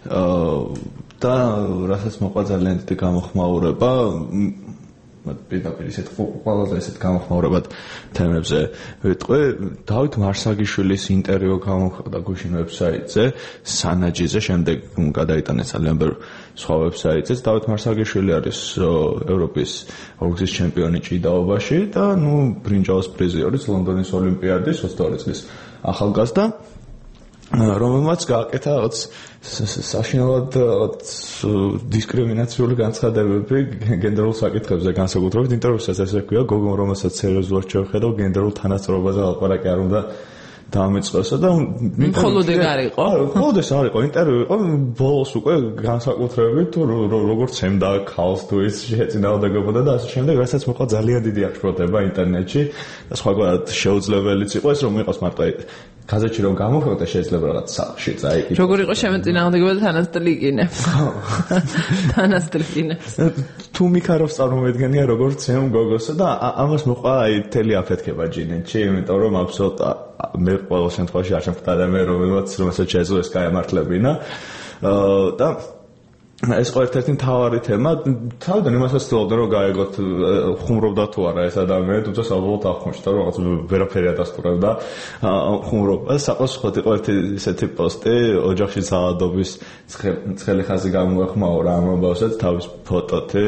და რასაც მოყვა ძალიან დიდი გამოხმაურება პირდაპირ ისეთ ყველაზე ისეთ გამოხმაურებად თემებზე ვიტყვი. დავით მარსაგიშვილის ინტერვიუ გამოხდა გუშინ ვებსაიტზე სანაჯიზე, შემდეგ გადაიტანეს ძალიან ბევრ სხვა ვებსაიტზე. დავით მარსაგიშვილი არის ევროპის ბოქსის ჩემპიონი ჭიდაობაში და ბრინჯაოს პრიზიორის ლონდონის ოლიმპიადის 22 წლის ახალგაზრდა, რომელმაც გააკეთა საშინელად დისკრიმინაციული განცხადებები გენდერულ საკითხებზე, განსაკუთრებით ინტერვიუსაც ესე ქვია, გოგომ რომელსაც სერიოზულად შევხედავ, გენდერულ თანასწორობაზე ლაპარაკი არ უნდა დაამეწყოსა და მხოლოდ ეგ არ იყო? მხოლოდ ეს არ იყო, ინტერვიუ იყო, ბოლოს უკვე განსაკუთრებით როგორც ემდა ქალს თუ ის შეეწინააღმდეგებოდა და ასე შემდეგ, რასაც მოყვა ძალიან დიდი აღშფოთება ინტერნეტში და სხვაგვარად შეუძლებელიც იყო ეს, რომ იყოს მარტო გაზეთში რომ გამოხდა შეიძლება რაღაც სახში წაიკითხო. როგორ იყო შემეწინააღმდეგება და თანასწორიგინებს. თანასწორიგინებს. თუ მიქაროს წარმოედგენია როგორც ემ გოგოსა და ამას მოყვა თელი აფეთქება ჯინეთში, იმიტომ რომ აბსოლუტურად მე ყოველ შემთხვევაში არ შემხვდა მე რომელსაც შეძლო ეს გაემართლებინა და ეს ყო ერთ-ერთი მთავარი თემა. თავიდან იმასაც ცდილობდა რომ გაეგოთ ხუმრობდა თუ არა ეს ადამიანი, თუმცა საბოლოოდ აღნიშნა რომ რაღაც ვერაფერი ადასტურებდა ხუმრობას. საყოველთაოდ იყო ერთი ისეთი პოსტი, ოჯახში ძალადობის ცხელი ხაზი გამოეხმაურა ამბავსაც თავის ფოტოთი,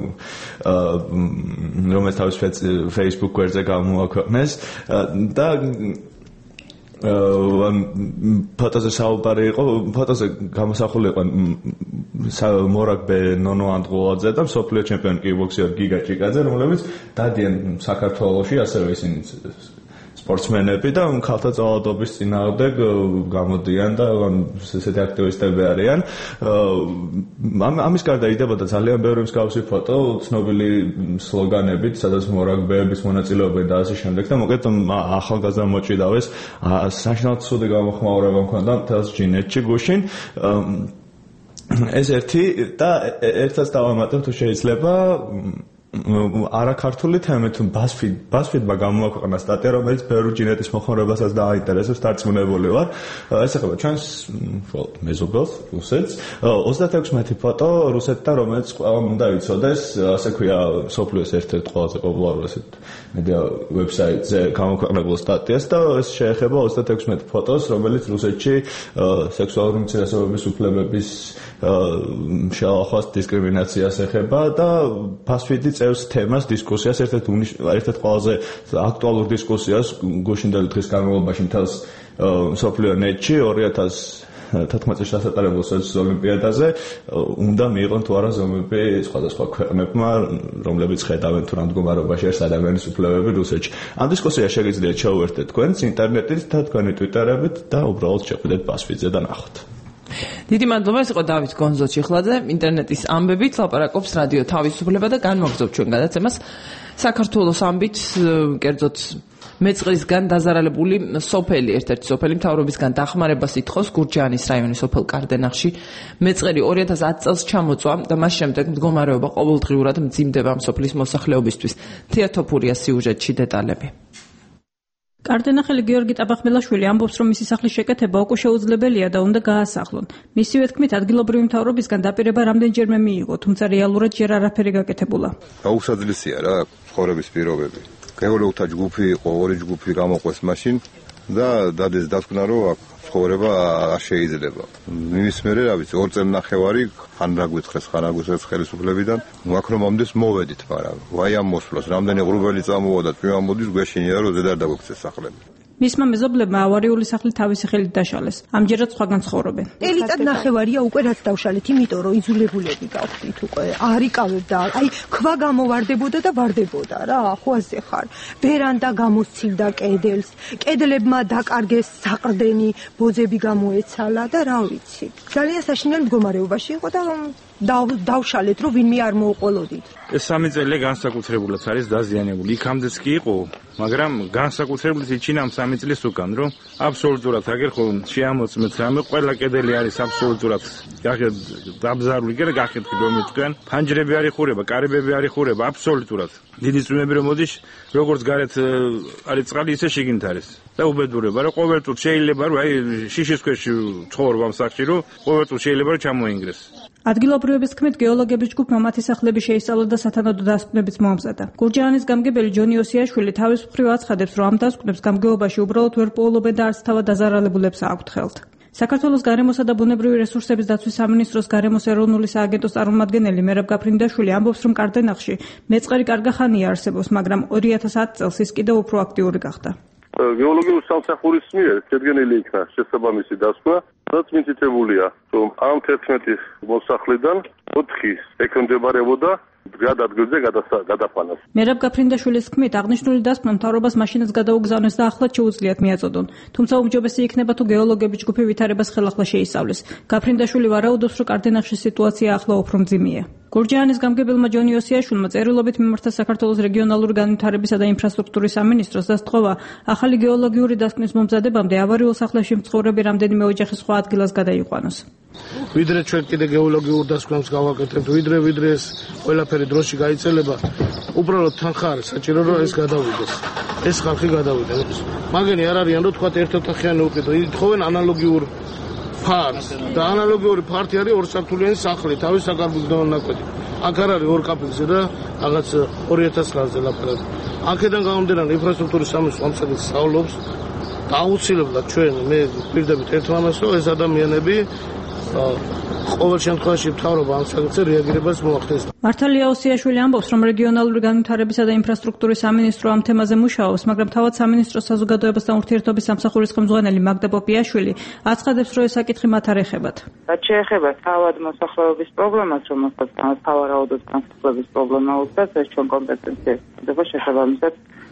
რომელიც თავის Facebook გვერდზე გამოაქვეყნეს და ფოტოზე საუბარი იყო, ფოტოზე გამოსახული იყო მორაგბე ნონო ანდღულაძე და მსოფლიო ჩემპიონი კიკბოქსერი გიგა ჭიკაძე, რომლებიც დადიან საქართველოში, ასევე ისინი სპორტსმენები და ქალთა ძალადობის წინააღმდეგ გამოდიან და ესეთი აქტივისტები არიან. ამის გარდა იდებოდა ძალიან ბევრი მსგავსი ფოტო, ცნობილი სლოგანებით, სადაც მორაგბეების მონაწილეობენ და ასე შემდეგ და მოკეთ ახალგაზრდა მოჭიდავეს საშინაოდ ცუდი გამოხმაურება მქონდა მთელს ჯინეთში გუშინ. ეს ერთი და ერთსაც დავამატებ თუ შეიძლება არაქართული თემა თუ BuzzFeed-მა გამოაქვეყნა სტატია, რომელიც ბევრი ჯინეთის მოხმარებასაც დააინტერესებს, დარწმუნებული ვარ. ეს ეხება ჩვენს მეზობელს, რუსეთს. 36 ფოტო რუსეთთან, რომელიც ყველამ უნდა იცოდეს, ასე ქვია, სოფლიოს ერთ-ერთ ყველაზე პოპულარულ მედია ვებსაიტზე გამოქვეყნებულ სტატიას და ეს შეეხება 36 ფოტოს, რომელიც რუსეთში სექსუალური უმცირესობების უფლებების შეალახოს დისკრიმინაციას ეხება და BuzzFeed-ი წევს თემას, დისკუსიას, ერთ-ერთ ყველაზე აქტუალურ დისკუსიას გუშინდელი დღის განმავლობაში მთელს მსოფლიო ნეტში 2014 წელს ჩატარებულ სოჩის ოლიმპიადაზე უნდა მიიღონ თუ არა ზომები სხვადასხვა ქვეყნებმა, რომლებიც ხედავენ თუ რა მდგომარეობაში არის ადამიანის უფლებები რუსეთში. ამ დისკუსიას შეგიძლიათ ჩაუერთდეთ თქვენს ინტერნეტით და თქვენი ტვიტერებით და უბრალოდ შეხვიდეთ BuzzFeed-ზე და ნახოთ. დიდი მადლობა, ეს იყო დავით გონძოჩიხლაძე, ინტერნეტის ამბებით ლაპარაკობს რადიო თავისუფლება და განვაგრძობ ჩვენ გადაცემას საქართველოს ამბით, კერძოდ მეწყრისგან დაზარალებული სოფელი, ერთ-ერთი სოფელი მთავრობისგან დახმარებას ითხოვს გურჯაანის რაიონის სოფელ კარდენახში. მეწყერი 2010 წელს ჩამოწვა და მას შემდეგ მდგომარეობა ყოველდღიურად მძიმდება სოფლის მოსახლეობისთვის. თეატოფურია სიუჟეტში დეტალები. კარდენახელი გიორგი ტაბახმელაშვილი ამბობს, რომ მისი სახლის შეკეთება უკვე შეუძლებელია და უნდა გაასახლონ. მისივე თქმით, ადგილობრივი მთავრობისგან დაპირება რამდენჯერმე მიიღო, თუმცა რეალურად ჯერ არაფერი გაკეთებულა. გაუსაძლისია რა ცხოვრების პირობები. გეოლოგთა ჯგუფი იყო, ორი ჯგუფი გამოყვეს მაშინ და დადეს დასკვნა, რომ ცხოვრება არ შეიძლება. მის მერე რა ვიცი, 2 წელნახევარი ხან რა გვითხრეს, ხან რა გვითხრეს ხელისუფლებიდან, აქ რომ მომდეს მოვედით, მაგრამ ვაი ამ მოსვლას, რამდენი ღრუბელი წამოვა და წვიმა მოდის, გვეშინია რომ ზედ არ დაგვექცეს სახლები. მისმა მეზობლებმა ავარიული სახლი თავისი ხელით დაშალეს. ამჯერად სხვაგან ცხოვრობენ. ელიტად ნახევარია უკვე რაც დავშალეთ, იმიტომ რომ იძულებულები გავხდით უკვე. არ იკავებდა, აი ქვა გამოვარდებოდა და ვარდებოდა რა, ხო ასე ხარ. ვერანდა გამოსცილდა კედელს, კედლებმა დაკარგეს საყრდენი, ბოძები გამოეცალა და რა ვიცი. ძალიან საშინელ მდგომარეობაში იყო და დავშალეთ, რომ ვინმე არ მოუყოლოდით. ეს 3 წელი განსაკუთრებულად არის დაზიანებული. იქამდეც კი იყო, მაგრამ განსაკუთრებულად იჩინა 3 წლის უკან, რომ აბსოლუტურად აგერ ხო შეამოწმეთ რამე, ყველა კედელი არის აბსოლუტურად დაბზარული, კი რა გახეთქი რომ თქვენ, ფანჯრები არ იხურება, კარიბები არ იხურება, აბსოლუტურად. დიდი წვიმები რომ მოდის, როგორც გარეთ არის წყალი, ისე შიგნით არის. და უბედურება, რომ ყოველწუთი შეიძლება რომ აი შიშის ქვეშ ცხოვრობ ამ სახლში, რომ ყოველწუთი შეიძლება რომ ჩამოინგრეს. ადგილობრივების თქმით, გეოლოგების ჯგუფმა მათი სახლები შეისწავლა და სათანადო დასკვნებიც მოამზადა. გურჯაანის გამგებელი ჯონი ოსიაშვილი თავის მხრივ აცხადებს, რომ ამ დასკვნებს გამგეობაში უბრალოდ ვერ პოულობენ და არც თავად დაზარალებულებს აქვთ ხელთ. საქართველოს გარემოსა და ბუნებრივი რესურსების დაცვის სამინისტროს გარემოს ეროვნული სააგენტოს წარმომადგენელი მერაბ გაფრინდაშვილი ამბობს, რომ კარდენახში მეწყერი კარგახანია არსებობს, მაგრამ 2010 წელს ის კიდევ უფრო აქტიური გახდა. გეოლოგიური სამსახურის მიერ შედგენილი იქნა შესაბამისი დასკვნა, რაც მითითებულია, რომ ამ 11 მოსახლიდან 4 ექვემდებარებოდა გადადგილზე გადაფანას. მერაბ გაფრინდაშვილის თქმით, აღნიშნული დასკვნა მთავრობას მაშინაც გადაუგზავნეს და ახლაც შეუძლიათ მიაწოდონ. თუმცა უმჯობესი იქნება თუ გეოლოგების ჯგუფი ვითარებას ხელახლა შეისწავლეს. გაფრინდაშვილი ვარაუდობს, რომ კარდენახში სიტუაცია ახლა უფრო მძიმეა. გურჯაანის გამგებელმა ჯონი ოსიაშვილმა წერილობით მიმართა საქართველოს რეგიონალური განვითარებისა და ინფრასტრუქტურის სამინისტროს და სთხოვა, ახალი გეოლოგიური დასკვნის მომზადებამდე ავარიულ სახლებში მცხოვრები რამდენიმე ოჯახი სხვა ადგილას გადაიყვანოს. ვიდრე ჩვენ კიდე გეოლოგიურ დასკვნებს გავაკეთებთ, ვიდრე ეს ყველაფერი დროში გაიწელება, უბრალოდ თანხარ საჭირო რომ ეს გადავიდეს. ეს ხალხი გადავიდეს. მაგენი არ არიან რომ თქვა ერთოთახიანი უყიდო, ითხოვენ ანალოგიურ ფარტს და ანალოგიური ფარტი არის 2 სართულიანი სახლი, თავის საკარბუნდო ნაკვეთი. აქ არ არის 2 კაფეზე და რაღაც 2000 ლარზე ლაპარაკი. აქედან გამომდინარე ინფრასტრუქტურის სამინისტრო ამსადეს სწავლობს და აუცილებლად ჩვენ მე პირდებით ერთმანეთს რომ ეს ადამიანები ყოველ შემთხვევაში მთავრობა ამ საკითხზე რეაგირებას მოახდენს. მართალია ოსიაშვილი ამბობს, რომ რეგიონალური განვითარებისა და ინფრასტრუქტურის სამინისტრო ამ თემაზე მუშაობს, მაგრამ თავად სამინისტროს საზოგადოებასთან ურთიერთობის სამსახურის ხელმძღვანელი მაგდა პოპიაშვილი აცხადებს, რომ ეს საკითხი მათ არ ეხებათ. რაც შეეხება თავად მოსახლეობის პრობლემას, რომელსაც თავარაუდოდ განსხვავების პრობლემა უწევს, ეს ჩვენ კომპეტენციას ხდება შესაბამისად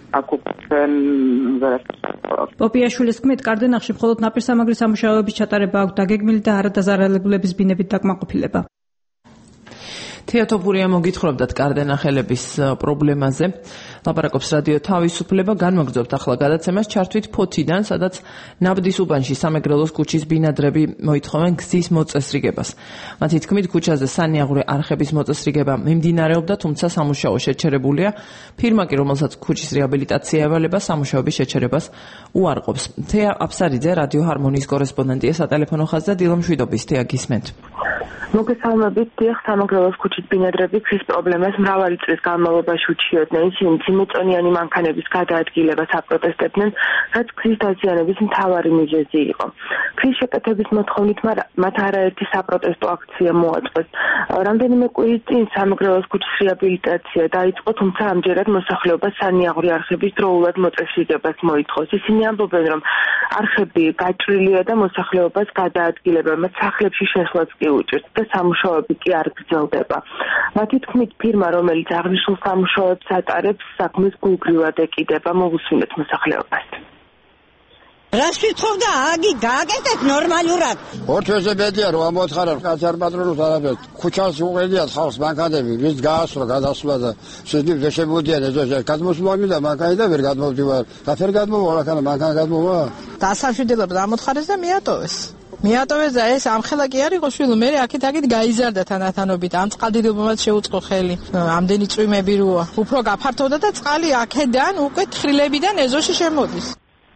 პოპიაშვილის თქმით, კარდენახში მხოლოდ ნაპირსამაგრის სამუშაოების ჩატარება აქვს დაგეგმილი და არადაზარალებულების ბინებით დაკმაყოფილება. თეატოფურია მოგითხრობდათ კარდენახელების პრობლემაზე. ლაპარაკობს რადიო თავისუფლება, განმოგრძობთ ახლა გადაცემას ჩართვით ფოთიდან, სადაც ნაბდის უბანში სამეგრელოს ქუჩის ბინადრები მოითხოვენ გზის მოწესრიგებას. მათი თქმით, ქუჩაზე სანიაღვრე არხების მოწესრიგება მიმდინარეობდა, თუმცა სამუშაო შეჩერებულია. ფირმა კი, რომელსაც ქუჩის რეაბილიტაცია ევალება, სამუშაოების შეჩერებას უარყოფს. თეა აფსარიძე, რადიო ჰარმონიის კორესპონდენტია სატელეფონო ხაზზე, დილომშვიდობის, თეა გისმენთ. მოგესალმებით, დიახ, სამეგრელოს ქუჩის ბინადრები ქვის პრობლემას მრავალი წლის განმავლობაში უჩიოდნენ. ისინი ძიმეწონიანი მანქანების გადაადგილებას აპროტესტებდნენ, რაც ქვის დაზიანების მთავარი მიზეზი იყო. ქვის შეკეთების მოთხოვნით მათ არაერთი საპროტესტო აქცია მოაწყვეს. რამდენიმე კვირის წინ სამეგრელოს ქუჩის რეაბილიტაცია დაიწყო, თუმცა ამჯერად მოსახლეობა სანიაღვრე არხების დროულად მოწესრიგებას მოითხოვს. ისინი ამბობენ, რომ არხები გაჭრილია და მოსახლეობას გადაადგილება მათ სახლებში შესვლაც კი უჭირთ და სამუშაოები კი არ გრძელდება. მათი თქმით, ფირმა, რომელიც აღნიშნულ სამუშაოებს ატარებს, საქმეს გულგრილად ეკიდება. მოვუსმინეთ მოსახლეობას. რას ვიტყობდა, აგი გააკეთეთ ნორმალურად. ორთვეზე ბედია რომ ამოთხარა კაცარ პატრონს არაფერს. ქუჩას უყედიათ ხალხს მანქანები, ვის გაასვლა, გადასვლა და შეძლიერ ვერ შემოდიან ეზოში. გადმოსვლანი და მანქანა და ვერ გადმოვდივარ. და ვერ გადმოვა, რაკანა მანქანა გადმოვა. დასამშვიდებლად ამოთხარეს და მიატოვეს. მიატოვეს და ეს ამხელა კი არ იყო შვილო, მე აქეთ გაიზარდა თანათანობით, ამ წყალდიდობამაც შეუწყო ხელი. ამდენი წვიმები როა. უფრო გაფართოვდა და წყალი აქედან უკვე თხრილებიდან ეზოში შემოდის.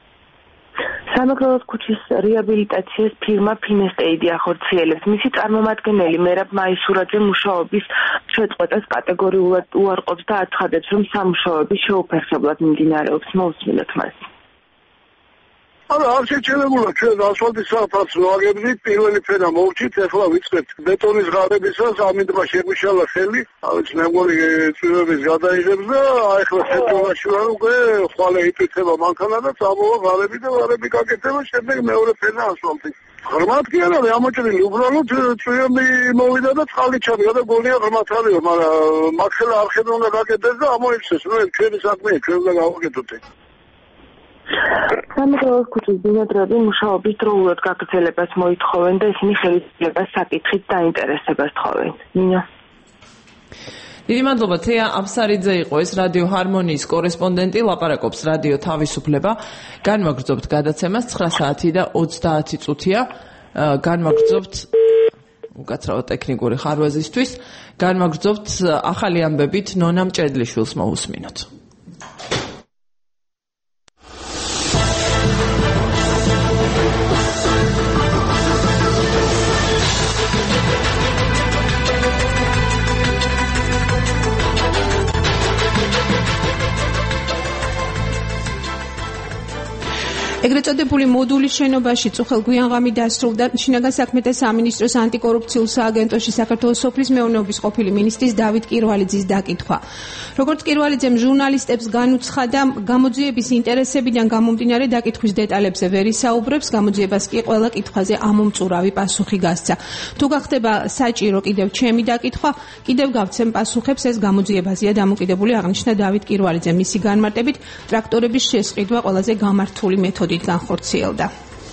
სამეგრელოს ქუჩის რეაბილიტაციას ფირმა ფინესტეიდი ახორციელებს. მისი წარმომადგენელი მერაბ მაისურაძე მუშაობის შეწყვეტას კატეგორიულად უარყოფს და აცხადებს, რომ სამუშაოები შეუფერხებლად მიმდინარეობს. მოусმინოთ მას. არ შეჩერებულა ჩვენ ასფალტის საფარს ვაგებდით, პირველი ფენა მოვჭით, ახლა ვიწყებთ ბეტონის ღარებისას, ამინდმა შეგვიშალა ხელი, მე მგონი წვიმების გადაიღებს და ახლა სექტორაში ვარ უკვე ხვალე იტვირთება მანქანა და წამოვა ღარები და ღარები გაკეთება, შემდეგ მეორე ფენა ასფალტი. ღრმად კი არა, ამოჭრილი უბრალოდ წვიმი მოვიდა და წყალი ჩამიგა და გონია ღრმად არისო, მაგრამ მაგხელა არხები უნდა გაკეთდეს და ამოიქცეს, ჩვენი საქმეა, ჩვენ უნდა გავაკეთოთ. სამეგრელოს ქუჩის ბინადრები მუშაობის დროულად გაგრძელებას მოითხოვენ და ისინი ხელისუფლებას საკითხით დაინტერესებას თხოვენ. ნინო. დიდი მადლობა, თეა აბსარიძე იყო ეს რადიო ჰარმონიის კორესპონდენტი, ლაპარაკობს რადიო თავისუფლება. განვაგრძობთ გადაცემას 9 საათი და 30 წუთია. განვაგრძობთ უკაცრავად ტექნიკური ხარვეზისთვის. განვაგრძობთ ახალი ამბებით ნონა მჭედლიშვილს მოусმინოთ. ეგრეთ წოდებული მოდულის შენობაში წუხელ გვიანღამი დასრულდა შინაგან საქმეთა სამინისტროს ანტიკორუფციულ სააგენტოში საქართველოს სოფლის მეურნეობის ყოფილი მინისტრის დავით კირვალიძის დაკითხვა. როგორც კირვალიძემ ჟურნალისტებს განუცხადა, გამოძიების ინტერესებიდან გამომდინარე დაკითხვის დეტალებზე ვერ ისაუბრებს, გამოძიებას კი ყველა კითხვაზე ამომწურავი პასუხი გასცა. თუ გახდება საჭირო კიდევ ჩემი დაკითხვა, კიდევ გავცემ პასუხებს, ეს გამოძიებაზეა დამოკიდებული, აღნიშნა დავით კირვალიძე. მისი განმარტებით, ტრაქტორების შესყიდვა ყველაზე გამართული მეთოდით განხორციელდა.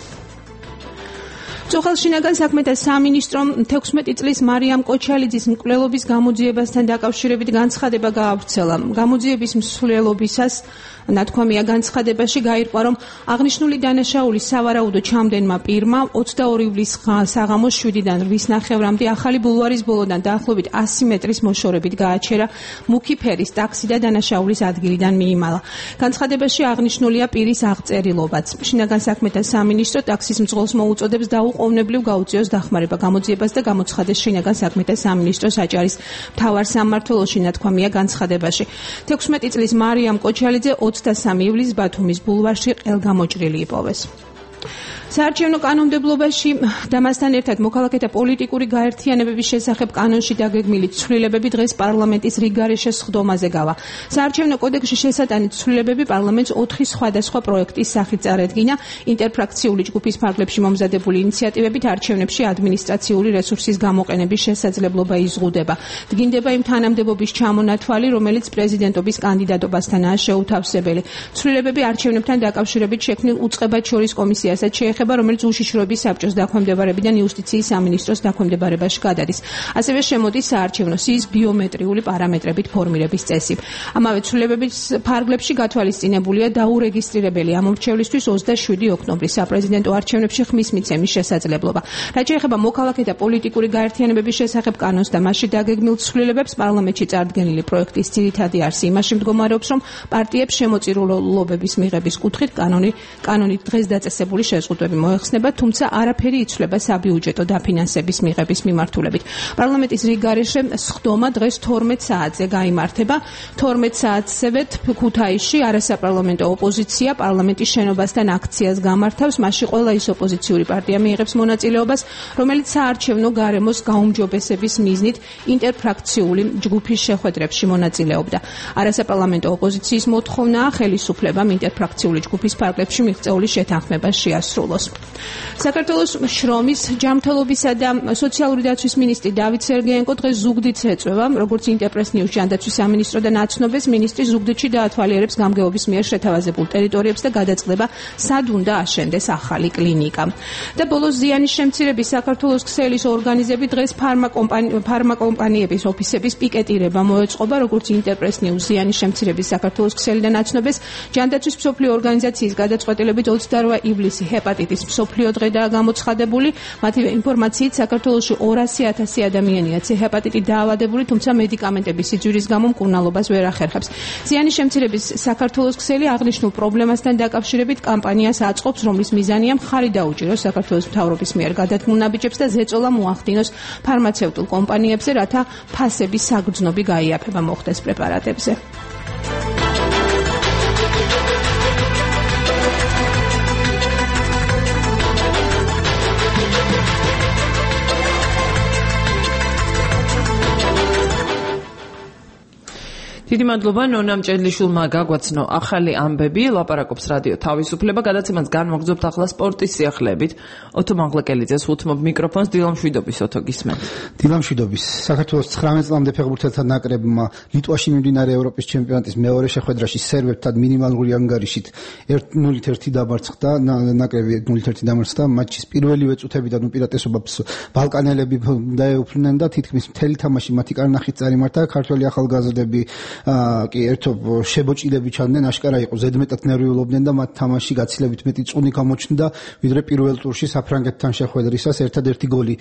წუხელ შინაგან საქმეთა სამინისტრომ 16 წლის მარიამ კოჩალიძის მკვლელობის გამოძიებასთან დაკავშირებით განცხადება გაავრცელა. გამოძიების მსვლელობისას ნათქვამია განცხადებაში გაირკვა, რომ აღნიშნული დანაშაული სავარაუდო ჩამდენმა პირმა 22 ივლისს საღამოს 7-დან 8:30-მდე ახალი ბულვარის ბოლოდან დაახლოებით 100 მეტრის მოშორებით გააჩერა მუქი ფერის ტაქსი და დანაშაულის ადგილიდან მიიმალა. განცხადებაში აღნიშნულია პირის აღწერილობაც. შინაგან საქმეთა სამინისტრო ტაქსის მძღოლს მოუწოდებს დაუყოვნებლივ გაუწიოს დახმარება გამოძიებას და გამოცხადეს შინაგან საქმეთა სამინისტროს აჭარის მთავარ სამმართველოში, ნათქვამია განცხადებაში. 16 წლის მარიამ კოჩალიძე 23 ივლისს ბათუმის ბულვარში ყელგამოჭრილი იპოვეს. საარჩევნო კანონმდებლობაში და მასთან ერთად მოქალაქეთა პოლიტიკური გაერთიანებების შესახებ კანონში დაგეგმილი ცვლილებები დღეს პარლამენტის რიგგარეშე სხდომაზე გავა. საარჩევნო კოდექსში შესატანით ცვლილებები პარლამენტს 4 სხვადასხვა პროექტის სახით წარადგინა. ინტერფრაქციული ჯგუფის ფარგლებში მომზადებული ინიციატივებით არჩევნებში ადმინისტრაციული რესურსის გამოყენების შესაძლებლობა იზღუდება. დგინდება იმ თანამდებობის ჩამონათვალი, რომელიც პრეზიდენტობის კანდიდატობასთანაა შეუთავსებელი. ცვლილებები არჩევნებთან დაკავშირებით შექმნილ უწყებად შორის კომისიასაც შეეხება, რომელიც უშიშროების საბჭოს დაქვემდებარებიდან იუსტიციის სამინისტროს დაქვემდებარებაში გადადის. ასევე შემოდის საარჩევნო სიის ბიომეტრიული პარამეტრებით ფორმირების წესი. ამავე ცვლილებების ფარგლებში გათვალისწინებულია დაურეგისტრირებელი ამომრჩევლისთვის 27 ოქტომბრის საპრეზიდენტო არჩევნებში ხმის მიცემის შესაძლებლობა. რაც შეეხება მოქალაქეთა პოლიტიკური გაერთიანებების შესახებ კანონს და მასში დაგეგმილ ცვლილებებს, პარლამენტში წარდგენილი პროექტის ძირითადი არსი იმაში მდგომარეობს, რომ პარტიებს შემოწირულობების მიღების კუთხით კანონით დღეს დაწესებული შეზღუდვები მოეხსნება, თუმცა არაფერი იცვლება საბიუჯეტო დაფინანსების მიღების მიმართულებით. პარლამენტის რიგგარეშე სხდომა დღეს 12 საათზე გაიმართება. 12 საათზევე ქუთაისში არასაპარლამენტო ოპოზიცია პარლამენტის შენობასთან აქციას გამართავს. მასში ყველა ის ოპოზიციური პარტია მიიღებს მონაწილეობას, რომელიც საარჩევნო გარემოს გაუმჯობესების მიზნით ინტერფრაქციული ჯგუფის შეხვედრებში მონაწილეობდა. არასაპარლამენტო ოპოზიციის მოთხოვნაა ხელისუფლებამ ინტერფრაქციული ჯგუფის ფარგლებში მიღწეული შეთანხმება შეასრულოს. საქართველოს შრომის, ჯანმრთელობისა და სოციალური დაცვის მინისტრი დავით სერგეენკო დღეს ზუგდიდს ეწვევა, როგორც ინტერპრეს ნიუს ჯანდაცვის სამინისტრო და ნაცნობებს, მინისტრი ზუგდიდში დაათვალიერებს გამგეობის მიერ შეთავაზებულ ტერიტორიებს და გადაწყდება, სად უნდა აშენდეს ახალი კლინიკა. და ბოლოს ზიანის შემცირების საქართველოს ქსელის ორგანიზები დღეს ფარმაკომპანიების ოფისების პიკეტირება მოეწყობა, როგორც ინტერპრეს ნიუს ზიანის შემცირების საქართველოს ქსელი და ნაცნობებს, ჯანდაცვის მსოფლიო ორგანიზაციის გადაწყვეტილებით 28 ივლისი ჰეპატიტის ჰეპატიტის მსოფლიო დღედაა გამოცხადებული. მათი ინფორმაციით საქართველოში 200,000 ადამიანია ჰეპატიტით დაავადებული, თუმცა მედიკამენტების სიძვირის გამო მკურნალობას ვერ ახერხებს. ზიანის შემცირების საქართველოს ქსელი აღნიშნულ პრობლემასთან დაკავშირებით კამპანიას აწყობს, რომლის მიზანია მხარი დაუჭიროს საქართველოს მთავრობის მიერ გადადგმულ ნაბიჯებს და ზეწოლა მოახდინოს ფარმაცევტულ კომპანიებზე, რათა ფასების საგრძნობი გაიაფება მოხდეს პრეპარატებზე. დიდი მადლობა ნონა მჭედლიშვილმა გაგვაცნო ახალი ამბები, ლაპარაკობს რადიო თავისუფლება, გადაცემას განვაგრძობთ ახლა სპორტის სიახლეებით. ოთო მაღლაკელიძეს უთმობ მიკროფონს, დილამშვიდობის ოთო გისმენთ. დილამშვიდობის. საქართველოს 19 წლამდე ფეხბურთელთა ნაკრებმა ლიტვაში მიმდინარე ევროპის ჩემპიონატის მეორე შეხვედრაში სერბებთან მინიმალური ანგარიშით 0-1 დამარცხდა, ნაკრები 0-1 დამარცხდა, მატჩის პირველივე წუთებიდან უპირატესობას ბალკანელები დაეუფლნენ და თითქმის მთელი თამაში მათი კარნახით წარიმართა. ქართველი ახალგაზრდები კი ერთობ შებოჭილები ჩანდნენ, აშკარა იყო ზედმეტად ნერვიულობდნენ და მათ თამაში გაცილებით მეტი წუნი გამოჩნდა, ვიდრე პირველ ტურში საფრანგეთთან შეხვედრისას. ერთადერთი გოლი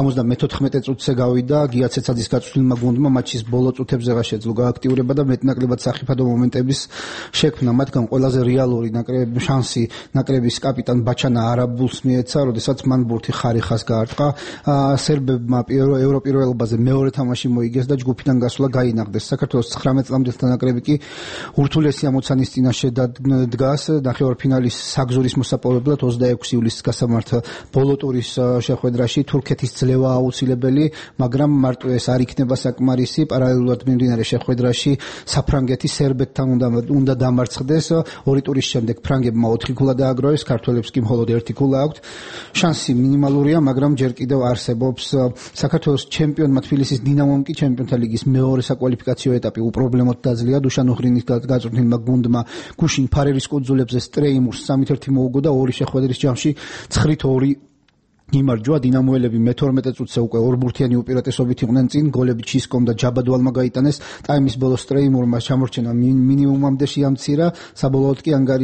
74 წუთზე გავიდა, გია ცეცაძის გაწვრთნილმა გუნდმა მატჩის ბოლო წუთებზეღა შეძლო გააქტიურება და მეტნაკლებად საფრთხო მომენტების შექმნა. მათგან ყველაზე რეალური შანსი ნაკრების კაპიტან ბაჩანა არაბულს მიეცა, როდესაც მან ბურთი ხარიხას გაარტყა. სერბებმა ევროპირველობაზე მეორე თამაში მოიგეს და ჯგუფიდან გასვლა გაინაღდეს. საქართველოს 19 წლამდელთა ნაკრები კი ურთულესი ამოცანის წინაშე დგას. ნახევარფინალის საგზურის მოსაპოვებლად 26 ივლისს გასამართ ბოლო ტურის შეხვედრაში თურქეთის ძლევა აუცილებელი, მაგრამ მარტო ეს არ იქნება საკმარისი. პარალელურად მიმდინარე შეხვედრაში საფრანგეთი სერბეთთან უნდა დამარცხდეს. ორი ტურის შემდეგ ფრანგებმა 4 ქულა დააგროვეს, ქართველებს კი მხოლოდ 1 ქულა აქვთ. შანსი მინიმალურია, მაგრამ ჯერ კიდევ არსებობს. საქართველოს ჩემპიონმა თბილისის დინამომ კი ჩემპიონთა ლიგის მეორე საკვალიფიკაციო ეტაპი უპრობლემოდ დაძლია. დუშან უღრინის გაწვრთნილმა გუნდმა გუშინ ფარერის კუნძულებზე სტრეიმურს 3-1 მოუგო და ორი შეხვედრის ჯამში 9-2 იმარჯვა. დინამოელები მე-12 წუთზე უკვე ორბურთიანი უპირატესობით იყვნენ წინ, გოლები ჩისკომ და ჯაბადვალმა გაიტანეს. ტაიმის ბოლოს სტრეიმურმა ჩამორჩენა მინიმუმამდე შეამცირა. საბოლოო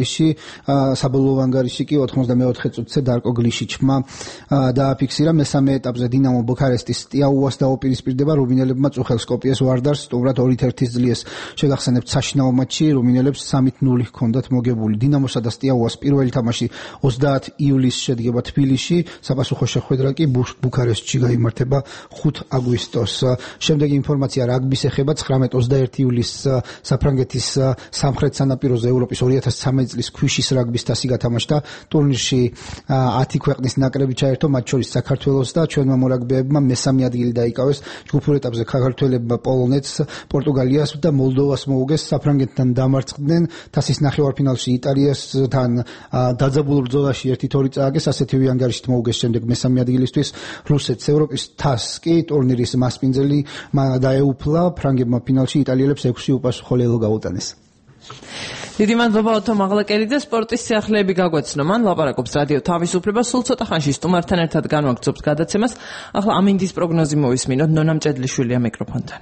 ანგარიში კი 94 წუთზე დარკო გლიშიჩმა დააფიქსირა. მესამე ეტაპზე დინამო ბუქარესტის სტიაუას დაუპირისპირდება, რუმინელებმა წუხელ სკოპიეს ვარდარს სტუმრად 2-1 ძლიეს. შეგახსენებთ საშინაო მატჩი, რუმინელებს 3-0 ჰქონდათ მოგებული. დინამოსა და სტიაუას პირველი თამაში 30 ივლისს შედგება თბილისში, საპასუხო შეხვედრა კი ბუქარესტში გაიმართება 5 აგვისტოს. შემდეგი ინფორმაცია რაგბის ეხება. 19-21 ივლისს საფრანგეთის სამხრეთ სანაპიროზე ევროპის 2013 წლის ქვიშის რაგბის თასი გათამაშდა. ტურნირში 10 ქვეყნის ნაკრები ჩაერთო, მათ შორის საქართველოს და ჩვენმა მორაგბეებმა მესამე ადგილი დაიკავეს. ჯგუფურ ეტაპზე ქართველებმა პოლონეთს, პორტუგალიას და მოლდოვას მოუგეს, საფრანგეთთან დამარცხდნენ. თასის ნახევარფინალში იტალიასთან დაძაბულ ბრძოლაში 1-2 წააგეს, ასეთივე ანგარიშით მოუგეს შემდეგ მესამე ადგილისთვის რუსეთს. ევროპის თასს კი ტურნირის მასპინძელი დაეუფლა, ფრანგებმა ფინალში იტალიელებს 6 უპასუხო ლელო გაუტანეს. დიდი მადლობა ოთო მაღლაკელიძე, სპორტის სიახლეები გაგვაცნო. მან ლაპარაკობს რადიო თავისუფლება, სულ ცოტა ხანში სტუმართან ერთად განვაგრძობთ გადაცემას. ახლა ამინდის პროგნოზი მოვისმინოთ, ნონა მჭედლიშვილია მიკროფონთან.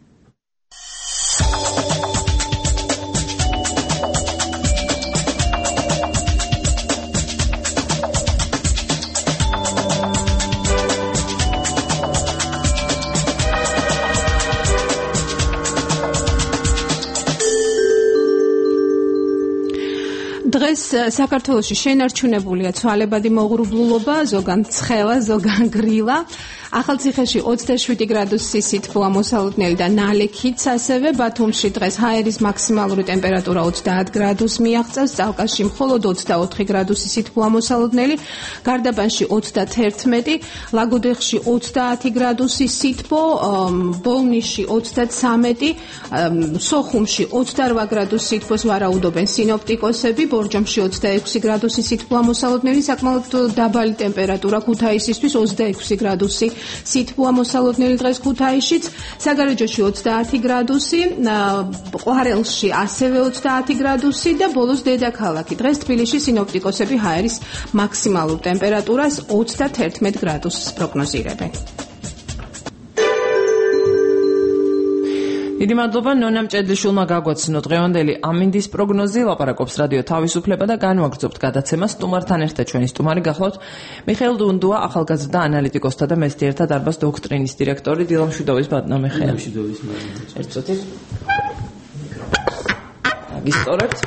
დღეს საქართველოში შენარჩუნებულია ცვალებადი მოღრუბლულობა, ზოგან ცხელა, ზოგან გრილა. ახალციხეში 27 გრადუსი სითბოა მოსალოდნელი და ნალექიც ასევე. ბათუმში დღეს ჰაერის მაქსიმალური ტემპერატურა 30 გრადუსს მიაღწევს, წალკაში მხოლოდ 24 გრადუსი სითბოა მოსალოდნელი, გარდაბანში 31, ლაგოდეხში 30 გრადუსი სითბო, ბოლნიში 33, სოხუმში 28 გრადუსი სითბოს ვარაუდობენ სინოპტიკოსები, ბორჯომში 26 გრადუსი სითბოა მოსალოდნელი, საკმაოდ დაბალი ტემპერატურა ქუთაისისთვის 26 გრადუსი სითბოა მოსალოდნელი დღეს ქუთაისშიც, საგარეჯოში 30 გრადუსი, ყვარელში ასევე 30 გრადუსი და ბოლოს დედაქალაქი. დღეს თბილისში სინოპტიკოსები ჰაერის მაქსიმალურ ტემპერატურას 31 გრადუსს პროგნოზირებენ. დიდი მადლობა ნონა მჭედლიშვილმა გაგვაცნო დღევანდელი ამინდის პროგნოზი, ლაპარაკობს რადიო თავისუფლება და განვაგრძობთ გადაცემას სტუმართან ერთად. ჩვენი სტუმარი გახლავთ მიხეილ დუნდუა, ახალგაზრდა ანალიტიკოსთა და მეცნიერთა დარბაზ დოქტრინის დირექტორი. დილამშვიდობის ბატონო მიხეილ. დილამშვიდობის ბატონო. ერთწუთი. გისწორებთ.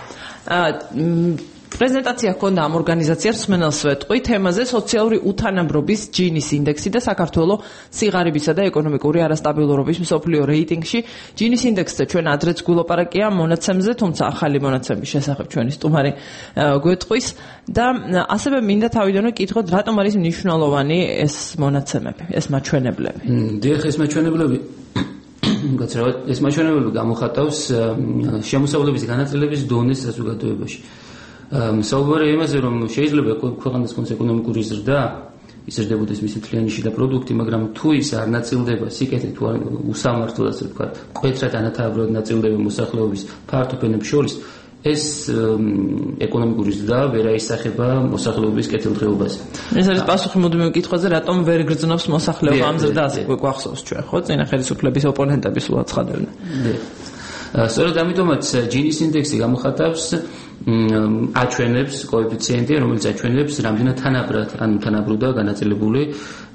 პრეზენტაცია ჰქონდა ამ ორგანიზაციას მსმენელს ვეტყვი თემაზე სოციალური უთანაბრობის ჯინის ინდექსი და საქართველოს სიღარიბისა და ეკონომიკური არასტაბილურობის მსოფლიო რეიტინგში. ჯინის ინდექსზე ჩვენ ადრეც გულაპარაკია მონაცემზე, თუმცა ახალი მონაცემის შესახებ ჩვენი სტუმარი გვეტყვის და ასევე მინდა თავიდანვე კითხოთ, რატომ არის მნიშვნელოვანი ეს მონაცემები, ეს მაჩვენებლები? დიახ, ეს მაჩვენებლები გაცრავად, ეს მაჩვენებლები გამოხატავს შემოსავლების განაწილების დონეს საზოგადოებაში. საუბარია იმაზე, რომ შეიძლება ქვეყანას კონს ეკონომიკური ზრდა, იზრდებოდეს მისი მთლიანი შიდა პროდუქტი, მაგრამ თუ ის არ ნაწილდება სიკეთე თუ არ უსამართლოდ, ასე ვთქვათ, მკვეთრად ანათაბრად ნაწილდება მოსახლეობის ფართო ფენებს შორის, ეს ეკონომიკური ზრდა ვერ აისახება მოსახლეობის კეთილდღეობაზე. ეს არის პასუხი მუდმივ კითხვაზე, რატომ ვერ გრძნობს მოსახლეობა ამ ზრდას? გვახსოვს ჩვენ, ხო, წინა ხელისუფლების ოპონენტები სულ აცხადებდნენ. სწორედ ამიტომაც ჯინის ინდექსი გამოხატავს აჩვენებს კოეფიციენტი, რომელიც აჩვენებს რამდენად თანაბრად, ანუ თანაბრადაა განაწილებული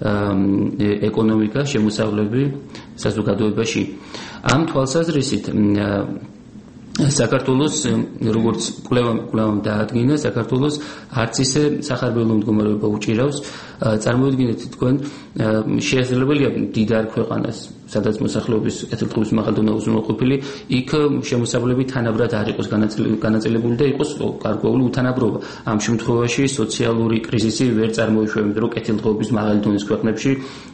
ეკონომიკა, შემოსავლები საზოგადოებაში. ამ თვალსაზრისით საქართველოს როგორც კვლევამ დაადგინა, საქართველოს არც ისე სახარბელო მდგომარეობა უჭირავს. წარმოიდგინეთ თქვენ, შესაძლებელია დიდარ ქვეყანას, სადაც მოსახლეობის კეთილდღეობის მაღალდონა უზრუნველყოფილი, იქ შემოსავლები თანაბრად არ იყოს განაწილებული და იყოს გარკვეული უთანაბრობა. ამ შემთხვევაში სოციალური კრიზისი ვერ წარმოიშვება, რომ კეთილდღეობის მაღალი დონის ქვეყნებში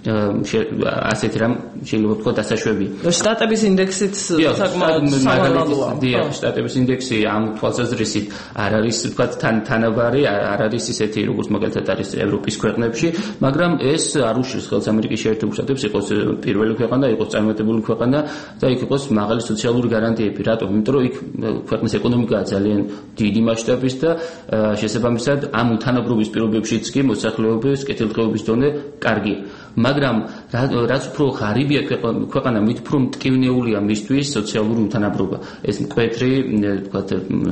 ასეთი რამ შეიძლება ვთქვათ დასაშვებია. შტატების ინდექსიც საკმაოდ სავალალოა. შტატების ინდექსი ამ თვალსაზრისით არ არის ვთქვათ თანაბარი, არ არის ისეთი როგორც მაგალითად არის ევროპის ქვეყნებში, მაგრამ ეს არ უშლის ხელს ამერიკის შეერთებულ შტატებს იყოს პირველი ქვეყანა, იყოს წარმატებული ქვეყანა და იქ იყოს მაღალი სოციალური გარანტიები. რატომ? იმიტომ რომ იქ ქვეყნის ეკონომიკაა ძალიან დიდი მასშტაბის და შესაბამისად ამ უთანაბრობის პირობებშიც კი მოსახლეობის კეთილდღეობის დონე კარგია. მაგრამ რაც უფრო ღარიბია ქვეყანა, მით უფრო მტკივნეულია მისთვის სოციალური უთანაბრობა. ეს მკვეთრი, ვთქვათ,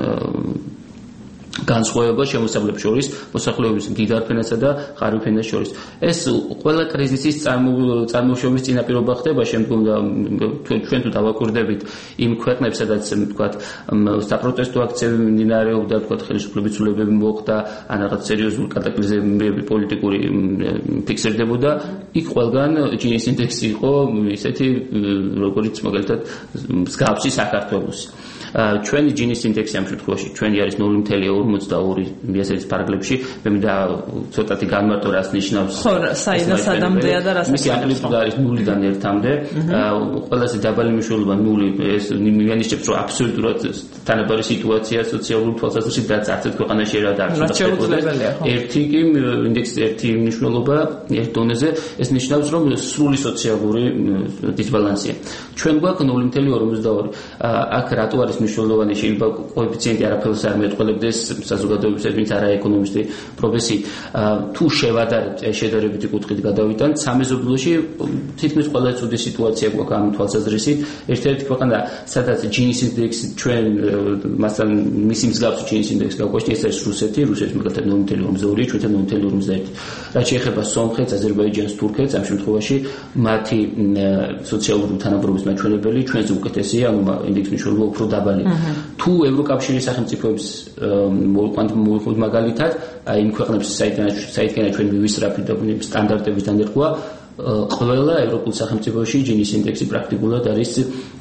განსხვავება შემოსავლებს შორის, მოსახლეობის მდიდარ ფენასა და ღარიბ ფენას შორის. ეს ყველა კრიზისის წარმოშობის წინაპირობა ხდება შემდგომ და ჩვენ თუ დავაკვირდებით იმ ქვეყნებს, სადაც ვთქვათ, საპროტესტო აქციები მიმდინარეობდა, ვთქვათ, ხელისუფლების ცვლილებები მოხდა, ან რაღაც სერიოზული კატაკლიზმები პოლიტიკური ფიქსირდებოდა, იქ ყველგან ჯინის ინდექსი იყო ისეთი, როგორც მაგალითად მსგავსი საქართველოს. ჩვენი ჯინის ინდექსი ამ შემთხვევაში ჩვენი არის 0.42 მიასერის პარაგლებში, მე მინდა ცოტათი განმარტო რას ნიშნავს. ხო, საიდანსადამდეა და რას მისი ამპლიტუდა არის 0-დან 1-მდე. ყველაზე დაბალი მნიშვნელობა 0, ეს მიანიშნებს, რომ აბსოლუტურად თანაბარი სიტუაცია სოციალური თვალსაზრისით და არცერთ ქვეყანაში არ არის. ერთი კი ინდექსი ერთი მნიშვნელობა ერთ დონეზე, ეს ნიშნავს, რომ სრული სოციალური დისბალანსია. ჩვენ გვაქვს 0.42. აქ რატო არის მნიშვნელოვანი შეიძლება კოეფიციენტი არაფერს არ მეტყოლებდეს საზოგადოებისთვის, ვინც არა ეკონომისტი პროფესიით. თუ შევადარებთ შედარებითი კუთხით გადავიტანთ, სამეზობლოში თითქმის ყველა ცუდი სიტუაცია გვაქვს ამ თვალსაზრისით. ერთ-ერთი ქვეყანა, სადაც ჯინის ინდექსი ჩვენ მასთან მისი მსგავსი ჯინის ინდექსი გავყვეთ, ეს არის რუსეთი. რუსეთის მაგალითად 0.42, ჩვენთან 0.51. რაც შეეხება სომხეთს, აზერბაიჯანს, თურქეთს, ამ შემთხვევაში მათი სოციალური უთანაბრობის მაჩვენებელი ჩვენზე უკეთესია, ანუ ინდექსის მნიშვნელობა უფრო დაბალია. თუ ევროკავშირის სახელმწიფოებს მოვიყვანთ მაგალითად, იმ ქვეყნებს საიდანაც ჩვენ მივისწრაფით და სტანდარტების დანერგვა, ყველა ევროპულ სახელმწიფოში ჯინის ინდექსი პრაქტიკულად არის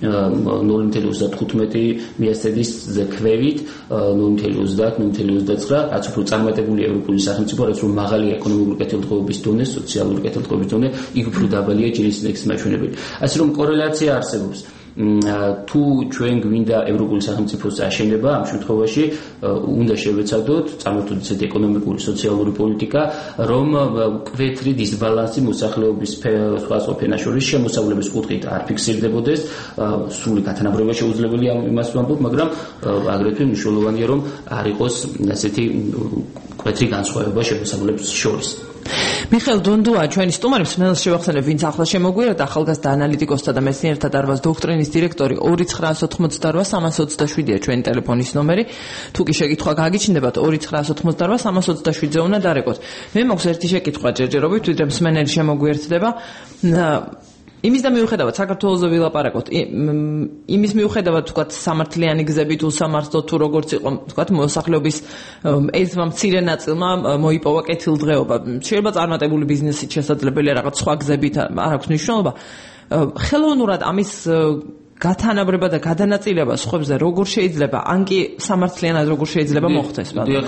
0.35 მიასერის ქვევით, 0.30, 0.29, რაც უფრო წარმატებული ევროპული სახელმწიფო, რაც უფრო მაღალი ეკონომიკური კეთილდღეობის დონე, სოციალური კეთილდღეობის დონე, იქ უფრო დაბალია ჯინის ინდექსის მაჩვენებელი. ასე რომ კორელაცია არსებობს. თუ ჩვენ გვინდა ევროპული სახელმწიფოს აშენება, ამ შემთხვევაში უნდა შევეცადოთ, წარმართოთ ისეთი ეკონომიკური, სოციალური პოლიტიკა, რომ მკვეთრი დისბალანსი მოსახლეობის სხვადასხვა ფენას შორის შემოსავლების კუთხით არ ფიქსირდებოდეს, სრული გათანაბრება შეუძლებელია იმას ვამბობ, მაგრამ აგრეთვე მნიშვნელოვანია, რომ არ იყოს ასეთი მკვეთრი განსხვავება შემოსავლების შორის. მიხეილ დონდუა ჩვენი სტუმარი მსმენელს შევახსენებ ვინც ახლა შემოგვიერთდა ახალგაზრდა ანალიტიკოსთა და მეცნიერთა დარბაზ დოქტრინის დირექტორი 2988-327-ია ჩვენი ტელეფონის ნომერი თუ კი შეკითხვა გაგიჩნდებათ 2988-327-ზე უნდა დარეკოთ მე მაქვს ერთი შეკითხვა ჯერჯერობით ვიდრე მსმენელი შემოგვიერთდება იმის და მიუხედავად საქართველოს ვილაპარაკოთ იმის მიუხედავად თქვათ სამართლიანი გზებით უსამართლო თუ როგორც იყო თქვათ მოსახლეობის ერთმა მცირე ნაწილმა მოიპოვა კეთილდღეობა შეიძლება წარმატებული ბიზნესით შესაძლებელია რაღაც სხვა გზებით არ აქვს მნიშვნელობა ხელოვნურად ამის გათანაბრება და გადანაწილება სხვებზე როგორ შეიძლება ან კი სამართლიანად როგორ შეიძლება მოხდეს დიახ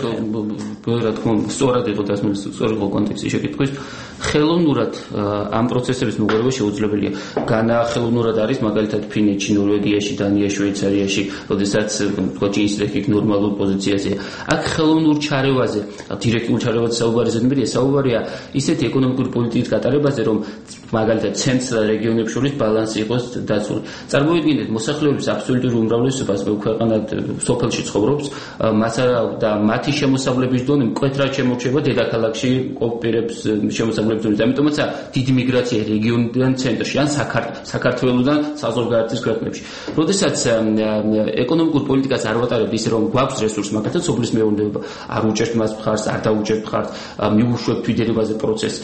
რა თქმა უნდა სწორად იყო დასმული სწორი კონტექსტი შეკითხვის ხელოვნურად ამ პროცესების მოგვარება შეუძლებელია განახელოვნურად არის მაგალითად ფინეთში ნორვეგიაში დანიაში შვეიცარიაში როდესაც თქვა ჯინსი ნორმალურ პოზიციაზეა აქ ხელოვნურ ჩარევაზე დირექტიულ ჩარევაზე საუბარი ზედმეტია საუბარია ისეთი ეკონომიკური პოლიტიკის გატარებაზე რომ მაგალითად ცენტრს და რეგიონებს შორის ბალანსი იყოს დაცული წარმოვიდგინეთ მოსახლეობის აბსოლუტური უმრავლესობას ქვეყანად სოფელში ცხოვრობს მასა და მათი შემოსავლების დონე მკვეთრად შემორჩება დედაქალაქში ყოფირებს შემოსავლების დონე ამიტომაც დიდი მიგრაცია რეგიონიდან ცენტრში ან საქართველოსდან საზღვარგარეთის ქვეყნებში როდესაც ეკონომიკურ პოლიტიკას არ ვატარებთ ისე რომ გვაქვს რესურსი მაგალითად სოფლის მეურნეობა არ უჭერთ მას მხარს არ დაუჭერთ მხარს მიუშვებთ თვითდედობაზე პროცესს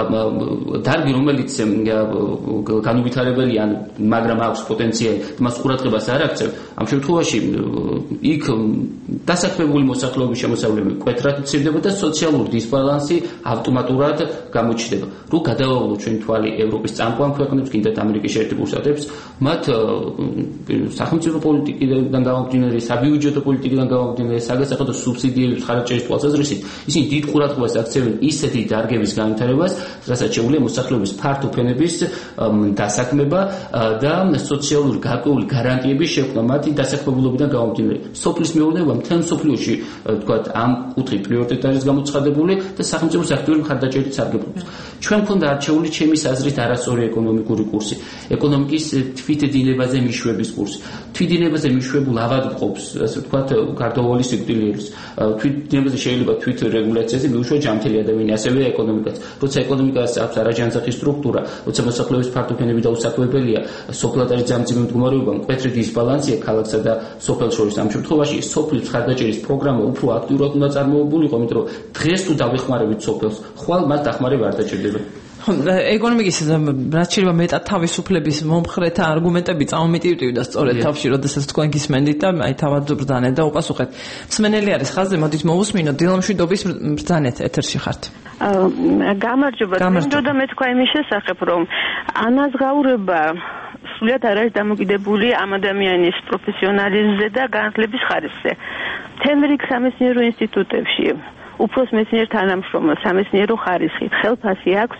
დარგი რომელიც განუვითარებელია მაგრამ აქვს პოტენციალი მას ყურადღებას არ აქცევთ ამ შემთხვევაში იქ დასაქმებული მოსახლეობის შემოსავლები მკვეთრად მცირდება და სოციალური დისბალანსი ავტომატურად გამოჩნდება რო გადავავლოთ ჩვენ თვალი ევროპის წამყვან ქვეყნებს კიდევ ამერიკის შეერთებულ შტატებს მათ სახელმწიფო პოლიტიკიდან გამომდინარე საბიუჯეტო პოლიტიკიდან გამომდინარე საგასახადო სუბსიდიების ხარჯების თვალსაზრისით ისინი დიდ ყურადღებას აქცევენ ისეთი დარგების განვითარებას რასაც შეუძლია მოსახლეობის ფართო ფენების დასაქმება და სოციალური გარკვეული გარანტიების შექმნა მათი დასაქმებულობიდან გამომდინარე. სოფლის მეურნეობა მთელ მსოფლიოში თქვათ ამ კუთხით პრიორიტეტად არის გამოცხადებული და სახელმწიფოს აქტიური მხარდაჭერით სარგებლობს. ჩვენ გვქონდა არჩეული ჩემის აზრით არასწორი ეკონომიკური კურსი, ეკონომიკის თვითდინებაზე მიშვების კურსი. თვითდინებაზე მიშვებულ ავადმყოფს, ასე ვთქვათ, გარდაუვალი სიკვდილის. თვითდინებაზე შეიძლება თვით რეგულაციაზე მიუშვა ჯანმრთელი ადამიანი, ასევე ეკონომიკაც. როცა ეკონომიკას აქვს არაჯანმრთელი სტრუქტურა, როცა მოსახლეობის ფართო ფენები დაუსაქმებელია, სოფლად არის ჯანმრთელი მდგომარეობა, მკვეთრი დისბალანსია ქალაქსა და სოფელს შორის. ამ შემთხვევაში სოფლის მხარდაჭერის პროგრამა უფრო აქტიურად უნდა წარმოებულიყო, იმიტომ რომ დღეს თუ დავეხმარებით სოფელს, ხვალ მას დახმარება არ დაჭირდება. ეკონომიკის რაც შეიძლება მეტად თავისუფლების მომხრეთა არგუმენტები წამომიტივტივდა სწორედ თავში, როდესაც თქვენ გისმენდით და აი თავად ბრძანეთ და უპასუხეთ. მსმენელი არის ხაზზე, მოდით მოვუსმინოთ. დილამშვიდობის ბრძანეთ ეთერში ხართ. გამარჯობა. მინდოდა მეთქვა იმის შესახებ, რომ ანაზღაურება სულად არ არის დამოკიდებული ამ ადამიანის პროფესიონალიზმზე და განათლების ხარისხზე. მთელ რიგ სამეცნიერო ინსტიტუტებში უფროს მეცნიერ თანამშრომლ სამეცნიერო ხარისხით ხელფასი აქვს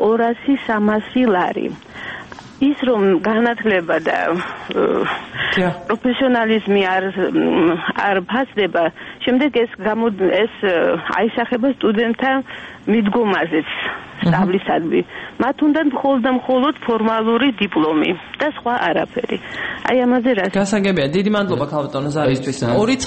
200-300 ლარი. ის რომ განათლება და პროფესიონალიზმი არ ფასდება, შემდეგ ეს აისახება სტუდენტთა მიდგომაზეც სწავლისადმი. მათ უნდა მხოლოდ ფორმალური დიპლომი და სხვა არაფერი. აი ამაზე რა გასაგებია. დიდი მადლობა ქალბატონო ზარისთვის.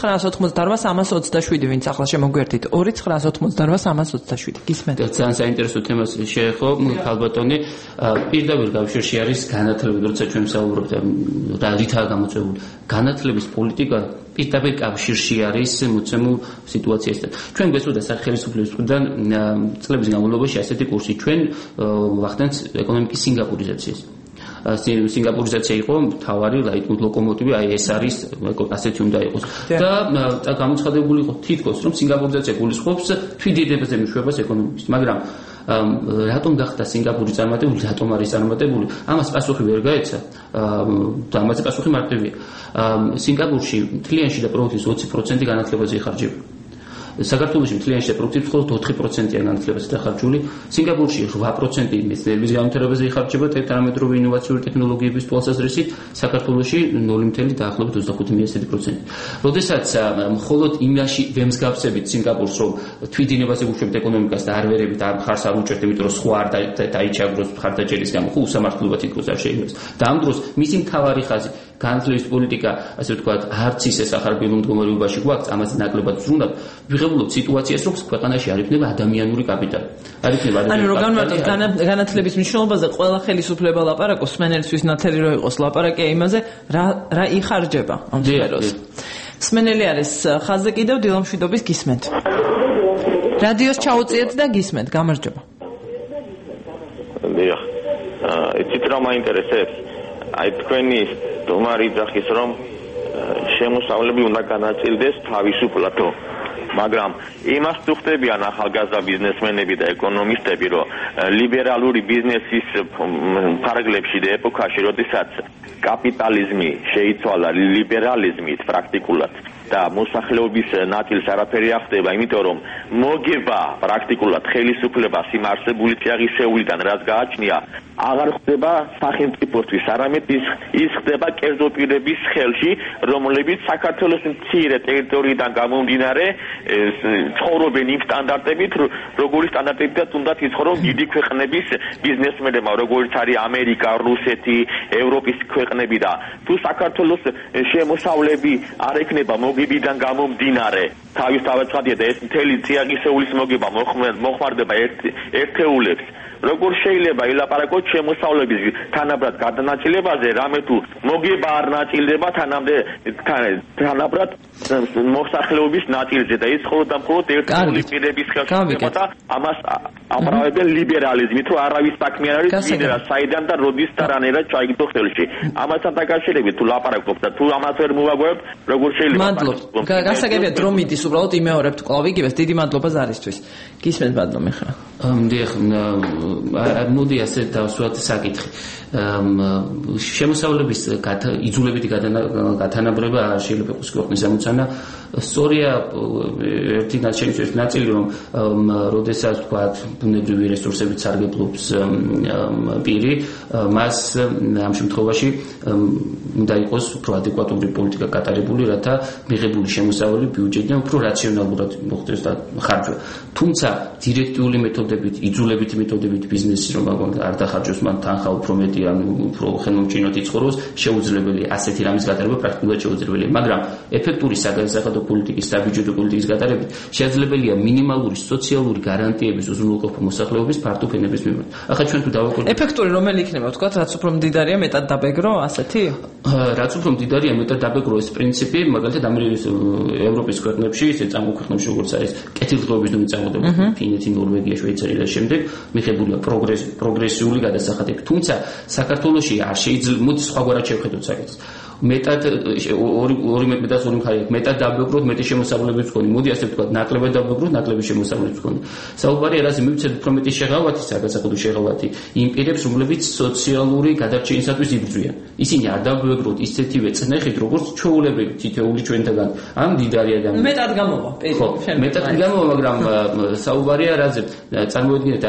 2988-327 ვინც ახლა შემოგვერთით 2988-327 გისმენთ. ძალიან საინტერესო თემას შეეხო ქალბატონი. პირდაპირ კავშირში არის განათლება, როცა ჩვენ ვსაუბრობთ რა რითაა გამოწვეული. განათლების პოლიტიკა პირდაპირ კავშირში არის მოცემულ სიტუაციასთან. ჩვენ გვესურდა სახელმწიფოს მხრიდან წლების განმავლობაში ასეთი კურსი. ჩვენ ვახდენთ ეკონომიკის სინგაპურიზაციას. სინგაპურიზაცია იყო მთავარი ლოკომოტივი, აი ეს არის ასეთი უნდა იყოს. და გამოცხადებული იყო თითქოს რომ სინგაპურიზაცია გულისხმობს თვითდინებაზე მიშვებას ეკონომიკის, მაგრამ რატომ გახდა სინგაპური წარმატებული, რატომ არის წარმატებული? ამას პასუხი ვერ გაეცა და ამაზე პასუხი მარტივია. სინგაპურში მთლიანში და პროდუქტის 20% განათლებაზე იხარჯება. საქართველოში მთლიანში პროდუქტის მხოლოდ 4%-იან განათლებაზე დახარჯული. სინგაპურში 8% მეცნიერების განვითარებაზე იხარჯება თანამედროვე ინოვაციური ტექნოლოგიების თვალსაზრისით, საქართველოში 0 დაახლოებით 25%. როდესაც მხოლოდ იმაში ვემსგავსებით სინგაპურს, რომ თვითდინებაზე უშვებთ ეკონომიკას და არ ვერებით არ მხარს არ უჭერთ, იმიტომ რომ სხვა არ დაიჩაგროს მხარდაჭერის გამო, ხო უსამართლობად იქნოს არ შეიძლება. და ამ დროს მისი მთავარი ხაზი განათლების პოლიტიკა, ასე ვთქვათ, არც ისე სახარბიელო მდგომარეობაში გვაქვს, ამაზე ნაკლებად ვზრუნავთ, ვიღებულობ სიტუაციას, რომ ქვეყანაში არ იქნება ადამიანური კაპიტალი. არ იქნება ანუ რო განმარტოთ განათლების მნიშვნელობაზე ყველა ხელისუფლება ლაპარაკობს, სმენელისთვის ნათელი რო იყოს ლაპარაკია იმაზე, რა იხარჯება ამ სფეროს. სმენელი არის ხაზზე კიდევ დილამშვიდობის გისმენთ. რადიოს ჩაუწიეთ და გისმენთ, გამარჯობა. დიახ. იცით რა მაინტერესებს? აი თქვენი სტუმარი ძახის რომ შემოსავლები უნდა განაწილდეს თავისუფლად, მაგრამ იმას თუ ხდებიან ახალგაზრდა ბიზნესმენები და ეკონომისტები, რომ ლიბერალური ბიზნესის ფარგლებში და ეპოქაში, როდესაც კაპიტალიზმი შეიცვალა ლიბერალიზმით პრაქტიკულად და მოსახლეობის ნაწილს არაფერი ახდება, იმიტომ რომ მოგება პრაქტიკულად ხელისუფლებას იმ არსებული წიაღისეულიდან, რაც გააჩნია, აღარ ხდება სახელმწიფოსთვის, არამედ ის ხდება კერძო პირების ხელში, რომლებიც საქართველოს მცირე ტერიტორიიდან გამომდინარე ცხოვრობენ იმ სტანდარტებით, როგორი სტანდარტებითაც უნდა იცხოვრონ დიდი ქვეყნების ბიზნესმენებმა, როგორც არის ამერიკა, რუსეთი, ევროპის ქვეყნები და თუ საქართველოს შემოსავლები არ ექნება მოგებიდან გამომდინარე თავისთავად ცხადია და ეს მთელი წიაღისეულის მოგება მოხმარდება ერთეულებს. როგორ შეიძლება ილაპარაკოთ შემოსავლების თანაბრად გადანაწილებაზე, რამე თუ მოგება არ ნაწილდება თანაბრად მოსახლეობის ნაწილზე და ის მხოლოდ და მხოლოდ ერთეული პირების ხელში ხდება და ამას ამრავებენ ლიბერალიზმით, რომ არავის საქმე არ არის ვინ საიდან და როდის და რანაირად ჩაიგდო ხელში. ამასთან დაკავშირებით თუ ლაპარაკობთ და თუ ამას ვერ მოვაგვარებთ, როგორ შეიძლება? მადლობ. გასაგებია დრო მიდის, უბრალოდ იმეორებთ კვლავ იგივეს. დიდი მადლობა ზარისთვის. გისმენთ ბადლო მიხა. დიახ, მოდი ასე დავსვათ საკითხი. შემოსავლების იძულებითი გათანაბრება შეიძლება იყოს ქვეყნის ამოცანა. სწორია ერთი ნაწილი, რომ როდესაც ვთქვათ, ბუნებრივი რესურსებით სარგებლობს პირი, მას ამ შემთხვევაში უნდა იყოს უფრო ადეკვატური პოლიტიკა გატარებული, რათა მიღებული შემოსავალი ბიუჯეტიდან უფრო რაციონალურად მოხდეს და ხარჯვა. თუმცა დირექტიული მეთოდებით, იძულებითი მეთოდებით ბიზნესი რომ არ დახარჯოს, მან თანხა უფრო მეტი ან უფრო ხელმომჭირნოდ იცხოვროს, შეუძლებელია ასეთი რამის გატარება, პრაქტიკულად შეუძლებელია, მაგრამ ეფექტური საგანსახადო პოლიტიკის და ბიუჯეტური პოლიტიკის გატარებით შეძლებელია მინიმალური სოციალური გარანტიების უზრუნველყოფა მოსახლეობის ფართო ფენების მიმართ. ახლა ჩვენ თუ დავაკვირდებით ეფექტური რომელი იქნება, ვთქვათ, რაც უფრო მდიდარია, მეტად დაბეგრო, ასეთი? რაც უფრო მდიდარია, მეტად დაბეგრო ეს პრინციპი, მაგალითად ევროპის ქვეყნებში, ისე წამო ქვეყნებში, როგორც არის კეთილდღეობის ნორმი წამოდება, ფინეთი, ნორვეგია, შვეიცარია და შემდეგ მიღებულია პროგრესიული გადასახადები. თუმცა საქართველოში არ შეიძლება, მოდი სხვაგვარად შევხედოთ საკითხს. მეტად ორი მხარე აქვს, მეტად დაბეგროთ, მეტი შემოსავლების მქონე. მოდი ასე ვთქვათ, ნაკლებად დაბეგროთ, ნაკლები შემოსავლების მქონე. საუბარი არაზე მივცეთ უფრო მეტი შეღავათი, საგანსახადო შეღავათი იმ პირებს, რომლებიც სოციალური გადარჩენისათვის იბრძვიან. ისინი არ დაბეგროთ ისეთივე წნეხით, როგორც ჩვეულებრივი თითოეული ჩვენთაგან. ამ მდიდარი ადამიანი. მეტად გამოვა, მეტად გამოვა, მაგრამ საუბარია რაზე? წარმოიდგინეთ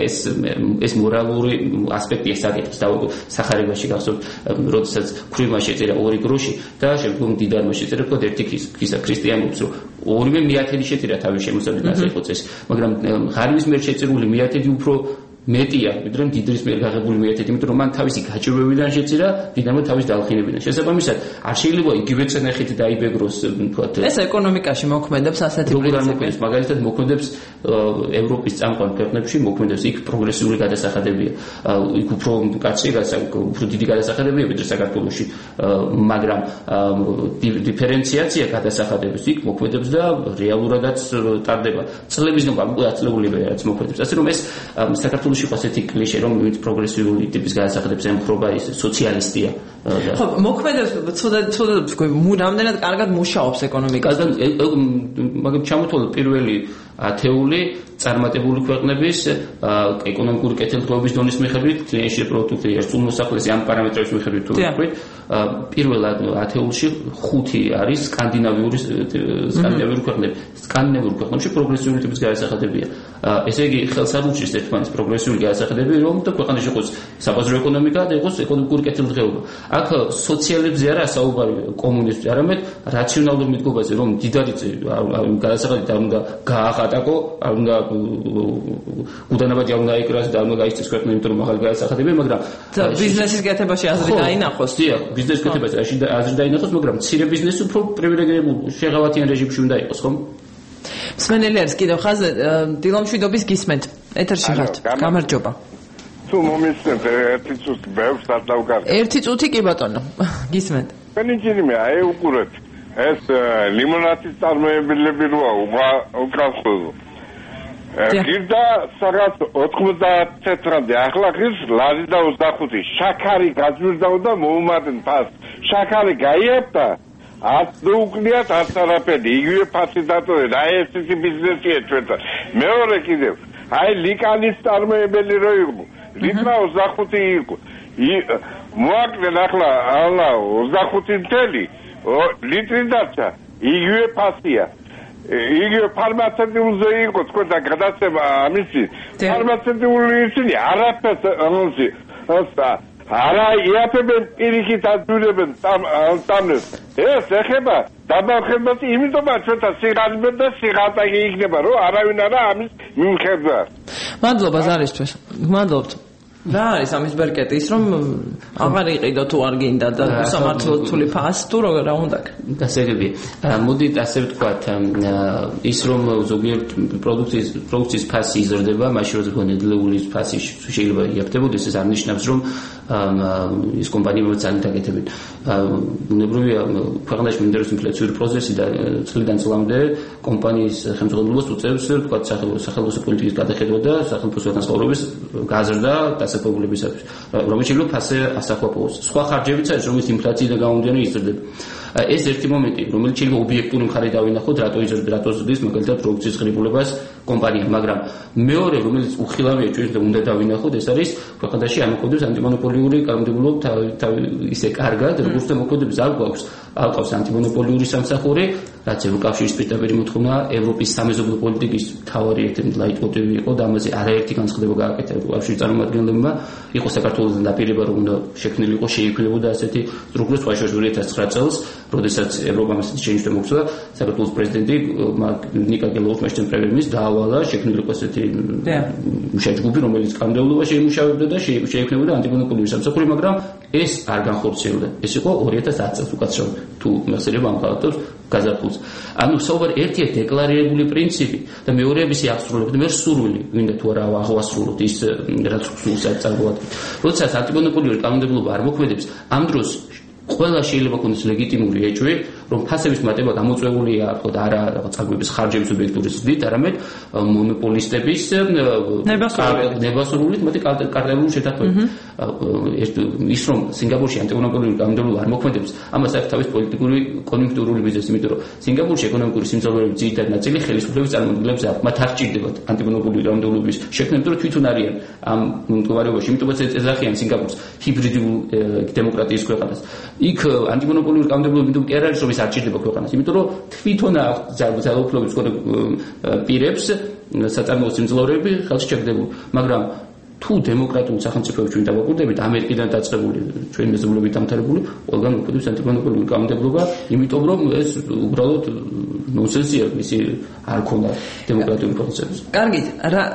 ეს მორალური ასპექტი საკითხის სახარებაში გახსოვთ, როდესაც ქრიმა შეწერა 2 გროში და შემდგომ დიდარმა შეწერა თქო 1 ქისა ქრისტიანობს, რომ ორივე მიათედი შეწერა თავის შემოსავლიდან ასე იყო წესი, მაგრამ ღარიბის მიერ შეწერული მიათედი უფრო მეტია, ვიდრე მდიდრის მიერ გაღებული მიათედი, იმიტომ რომ მან თავისი გაჭირვებიდან შეწერა, დიდარმა თავის დალხინებიდან. შესაბამისად, არ შეიძლება იგივე წნეხით დაიბეგროს, თქვათ. ეს ეკონომიკაში მოქმედებს ასეთი პრინციპი. მაგალითად მოქმედებს ევროპის წამყვან ქვეყნებში, მოქმედებს იქ პროგრესიული გადასახადებია. იქ უფრო კაცი, უფრო დიდი გადასახადებია, ვიდრე საქართველოში, მაგრამ დიფერენციაცია გადასახადების იქ მოქმედებს და რეალურადაც ტარდება. წლების განმავლობაში რაც მოქმედებს. ასე რომ ეს საქართველოს ასეთი კლიშე, რომ ვინც პროგრესიული ტიპის გადასახადებს ემხრობა, ის სოციალისტია. ხო, მოქმედებს ცუდად რამდენად კარგად მუშაობს ეკონომიკა. მაგრამ ჩამოთვალოთ პირველი ათეული წარმატებული ქვეყნების ეკონომიკური კეთილდღეობის დონის მიხედვით, კლინში პროდუქტი ერთულ მოსახლეზე ამ პარამეტრების მიხედვით თუ ვთქვით, პირველ ათეულში 5 არის სკანდინავიური ქვეყნები. სკანდინავიურ ქვეყნებში პროგრესიული ტიპის გადასახადებია. ესე იგი, ხელს არ უჭირს ერთმანეთს პროგრესიული გადასახადები, რომ და ქვეყანაში იყოს საბაზრო ეკონომიკა და იყოს ეკონომიკური კეთილდღეობა. აქ სოციალებზე არა საუბარი კომუნისტი, არამედ რაციონალურ მიდგომაზე, რომ დიდარი გადასახადები არ უნდა გააღარ ხატაკო არ უნდა უდანაბადი არ უნდა იკრას და არ უნდა გაიცეს ქვეყნა იმიტომ რომ ახალ გაასახადებია მაგრამ ბიზნესის გეთებაში აზრი დაინახოს დიახ ბიზნესის გეთებაში აზრი დაინახოს მაგრამ მცირე ბიზნესი უფრო პრივილეგირებულ შეღავათიან რეჟიმში უნდა იყოს ხომ მსმენელი არის კიდევ ხაზე დილომშვიდობის გისმენთ ეთერში ხართ გამარჯობა თუ მომისმენთ ერთი წუთი ბევრს არ დავგარდე ერთი წუთი კი ბატონო გისმენთ პენიჯინიმე აი უყურეთ ეს ლიმონადის წარმოებელები როა უკრასო გირდა საღაც 90 წუთამდე ახლა ღირს ლაზი და 25 შაქარი გაძვირდაო და მოუმატენ ფას შაქარი გაიაფთა ათ უყლიათ ათარაფედი იგივე ფასი დატოვეთ აი ესეთი ბიზნესია ჩვენთან მეორე კიდევ აი ლიკანის წარმოებელი რო იყო ლიტრა 25 იყო მოაკლენ ახლა 25 მთელი ლიტრი დარჩა იგივე ფასია იგივე ფარმაცევტულზე იყო თქვენთან გადაცემა ამისი ფარმაცევტული ისინი არაფერს ამისი არა იაფებენ პირიქით აწვირებენ თამნეს ეს ეხება დაბახებას იმიტომაც ჩვენთან სიღარიბენ და სიღატაკი იქნება რომ არავინ არა ამის მიმხედვარ მადლობა ზარისთვის მადლობთ რა არის ამის ბერკეტი ის რომ აღარ იყიდო თუ არ გინდა და სამართლოთული ფასი თუ რა უნდა გასაგები მოდით ასე ვთქვათ ის რომ ზოგიერთ პროდუქციის ფასი იზრდება მაშინ როცა ნედლეული ფასი შეიძლება იაფთებოდეს ეს არ ნიშნავს რომ ის კომპანიებმა ძალიან დაგეთებენ უნებრივია ქვეყანაში მიმდინარეობს ინფლაციური პროცესი და წლიდან წლამდე კომპანიის ხელმძღვანელობას უწევს ვთქვათ სახელმწიფო პოლიტიკის გადახედვა და სახელმწიფო განსხვავების გაზრდა დასაქმებულებისათვის რომელიც შეიძლება ფასზე ასახვაპოს სხვა ხარჯებიც არის რომელიც ინფლაციიდან გამომდინარე იზრდება ეს ერთი მომენტი რომელიც შეიძლება ობიექტური მხარე დავინახოთ რატო ზრდის მაგალითად პროდუქციის ღირებულებას კომპანია მაგრამ მეორე რომელიც უხილავია ჩვენ და უნდა დავინახოთ ეს არის ქვეყანაში ამოქმედებს ანტიმონოპოლიური კანონმდებლობა ისე კარგად როგორც და მოქმედებს არ გვაქვს ანტიმონოპოლიური სამსახური რაც ევროკავშირის პირდაპირ მოთხოვნა ევროპის სამეზობლო პოლიტიკის მთავარი ერთ-ერთი ლაიტმოტივი იყო და ამაზე არაერთი განცხადება გააკეთა ევროკავშირის წარმომადგენლებმა იყო საქართველოსთან დაპირება რომ უნდა შექმნილი იყო შეიქმნებოდა ასეთი სტრუქტურა სხვა შორის 2009 წელს როდესაც ევროპამ ასეთი შენიშნა მოგცვა საქართველოს პრეზიდენტი ნიკა გელოვის მაშინ პრემიერ-მინისტრს დაავალა შექმნილი იყო ასეთი მუშაჯგუფი რომელიც კანონმდებლობა შეიმუშავებდა და შეიქმნებოდა ანტიმონოპოლიური სამსახური მაგრამ ეს არ განხორციელდა ეს იყო 2010 წელს უკაცრავ თუ მეხსიერება ამ ფაქტებს გაზაფხულს ანუ საუბარი ერთია დეკლარირებული პრინციპი და მეორეა მისი აღსრულება მე სურვილი მინდა თუ არა აღასრულოთ ის რაც სულსაც წარმოადგენს როდესაც ანტიმონოპოლიური კანონმდებლობა არ მოქმედებს ამ დროს ყველა შეიძლება ქონდეს ლეგიტიმური ეჭვი რომ ფასების მატება გამოწვეულია ხო და არა წაგების ხარჯების ობიექტური ზრდით არამედ მონოპოლისტების ნებასრულით მათი კარტელული შეთანხმებით ის რომ სინგაპურში ანტიმონოპოლიური კანონმდებლობა არ მოქმედებს ამას აქვს თავის პოლიტიკური კონიუნქტურული მიზეზი იმიტომ რომ სინგაპურში ეკონომიკური სიმძლავრეების ძირითადი ნაწილი ხელისუფლების წარმომადგენლებს აქვს მათ არ ჭირდებათ ანტიმონოპოლიური კანონმდებლობის შექმნა იმიტომ რომ თვითონ არიან ამ მდგომარეობაში იმიტომაც ეძახიან სინგაპურს ჰიბრიდული დემოკრატიის ქვეყანას იქ ანტიმონოპოლიური კანონმდებლობა იმიტომ კი არ არის რომ ის არ ჭირდება ქვეყანას იმიტომ რომ თვითონ ძალაუფლების პირებს საწარმოო სიმძლავრეები ხელში ჩაგდებული მაგრამ თუ დემოკრატიულ სახელმწიფოებში ვინ დავაკვირდებით ამერიკიდან დაწყებული ჩვენი მეზობლები დამთავრებული ყველგან მოქმედებს ანტიმონოპოლიური კანონმდებლობა იმიტომ რომ ეს უბრალოდ ნონსენსია ისი არ ქონდა დემოკრატიული პროცესების კარგით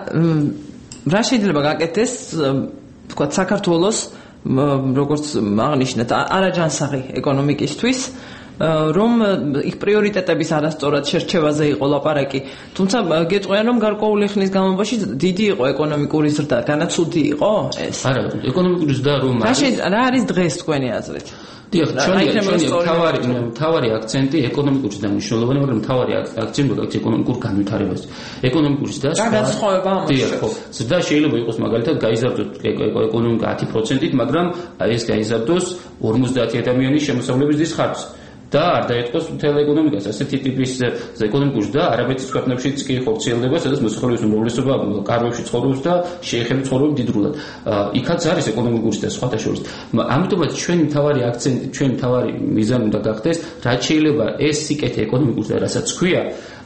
რა შეიძლება გაკეთდეს თქვა საქართველოს როგორც აღნიშნეთ არაჯანსაღი ეკონომიკისთვის რომ იქ პრიორიტეტების არასწორად შერჩევაზე იყო ლაპარაკი თუმცა გეტყვიან რომ გარკვეული ხნის განმავლობაში დიდი იყო ეკონომიკური ზრდა განაცუდი იყო ეს არა ეკონომიკური ზრდა რომ რა არის დღეს თქვენი აზრით დიახ თავარი აქცენტი ეკონომიკური ზრდა მნიშვნელოვანია მაგრამ თავარი აქცენტი აქვს ეკონომიკურ განვითარებას ეკონომიკური ზრდა განსხვავება დიახ ხო ზრდა შეიძლება იყოს მაგალითად გაიზარდოს ეკონომიკა 10%-ით მაგრამ ეს გაიზარდოს 50 ადამიანის შემოსავლების ზის ხარჯს და არ დაეთქოს მთელ ეკონომიკას ასეთი ტიპის ეკონომიკური ზრდა არაბეთის ქვეყნებშიც კი ხორციელდება სადაც მოსახლეობის უმრავლესობა კარვებში ცხოვრობს და შეეხება ცხოვრობენ დიდრულად იქაც არის ეკონომიკური ზრდა სხვათა შორის ამიტომაც ჩვენი მთავარი აქცენტი ჩვენი მთავარი მიზანი უნდა გახდეს რაც შეიძლება ეს სიკეთე ეკონომიკური ზრდა რასაც ქვია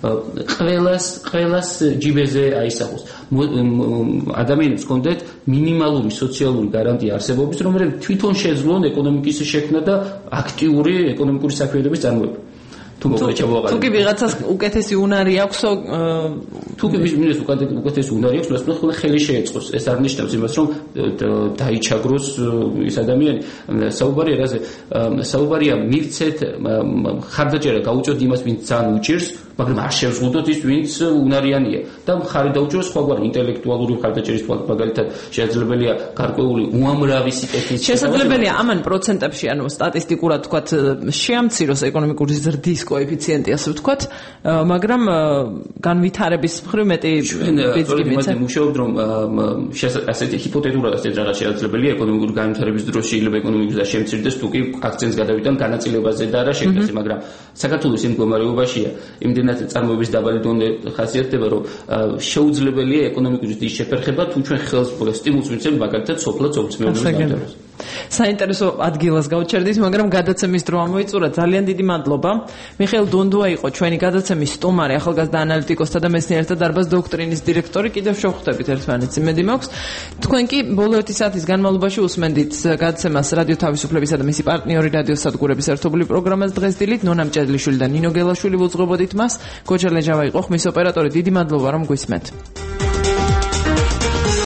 ყველას ჯიბეზე აისახოს ადამიანებს კონდეთ მინიმალური სოციალური გარანტია არსებობის რომელთაც თვითონ შეძლონ ეკონომიკის შექმნა და აქტიური ეკონომიკური საქმიანობის წარმოება თუ მოკლედ ჩავაყალიბოთ. თუ კი ვიღაცას უკეთესი უნარი აქვსო, თუ კი მინდეს უკეთესი უნარი აქვს, მას ხოლმე ხელი შეეწყოს. ეს არ ნიშნავს იმას, რომ დაიჩაგროს ის ადამიანი. საუბარია რაზე? საუბარია მივცეთ ხარდაჭერა გაუწოთ იმას, ვინც ძალიან უჭირს, მაგრამ არ შევზღუდოთ ის, ვინც უნარიანია. და მხარი დაუჭიროს სხვაგვარი ინტელექტუალური ხარდაჭერის მაგალითად შესაძლებელია გარკვეული უამრავი სიტეხის შესაძლებელია ამან პროცენტებში, ანუ სტატისტიკურად თქვათ, შეამციროს ეკონომიკური ზრდის კოეფიციენტი, ასე ვთქვათ, მაგრამ განვითარების მხრივ მეტი ბიძგი მიცა. მუშაობთ, რომ ასეთი ჰიპოთეტურად ასეთ რაღაც შესაძლებელია ეკონომიკური განვითარების დროს შეიძლება ეკონომიკის და შემცირდეს, თუ კი აქცენტს გადავიტან განაწილებაზე და არა შეკრებაზე, მაგრამ საქართველოს იმ მდგომარეობაშია, იმდენად წარმოების დაბალი დონე ხასიათდება, რომ შეუძლებელია ეკონომიკური ზრდის შეფერხება, თუ ჩვენ ხელს სტიმულს ვინცემ მაგალითად სოფლად სოფლმეურნეობის განვითარებას. საინტერესო ადგილას გავჩერდით, მაგრამ გადაცემის დრო ამოიწურა. ძალიან დიდი მადლობა. მიხეილ დუნდუა იყო ჩვენი გადაცემის სტუმარი, ახალგაზრდა ანალიტიკოსთა და მეცნიერთა დარბაზ დოქტრინის დირექტორი. კიდევ შევხვდებით ერთმანეთს, იმედი მაქვს. თქვენ კი ბოლო 1 საათის განმავლობაში უსმენდით გადაცემას რადიო თავისუფლებისა და მისი პარტნიორი რადიო სადგურების ერთობლივ პროგრამას დღეს დილით. ნონა მჭედლიშვილი და ნინო გელაშვილი უძღვებოდით მას. გოჯა ლეჯავა იყო ხმის ოპერატორი. დიდი მადლობა რომ გვისმენთ.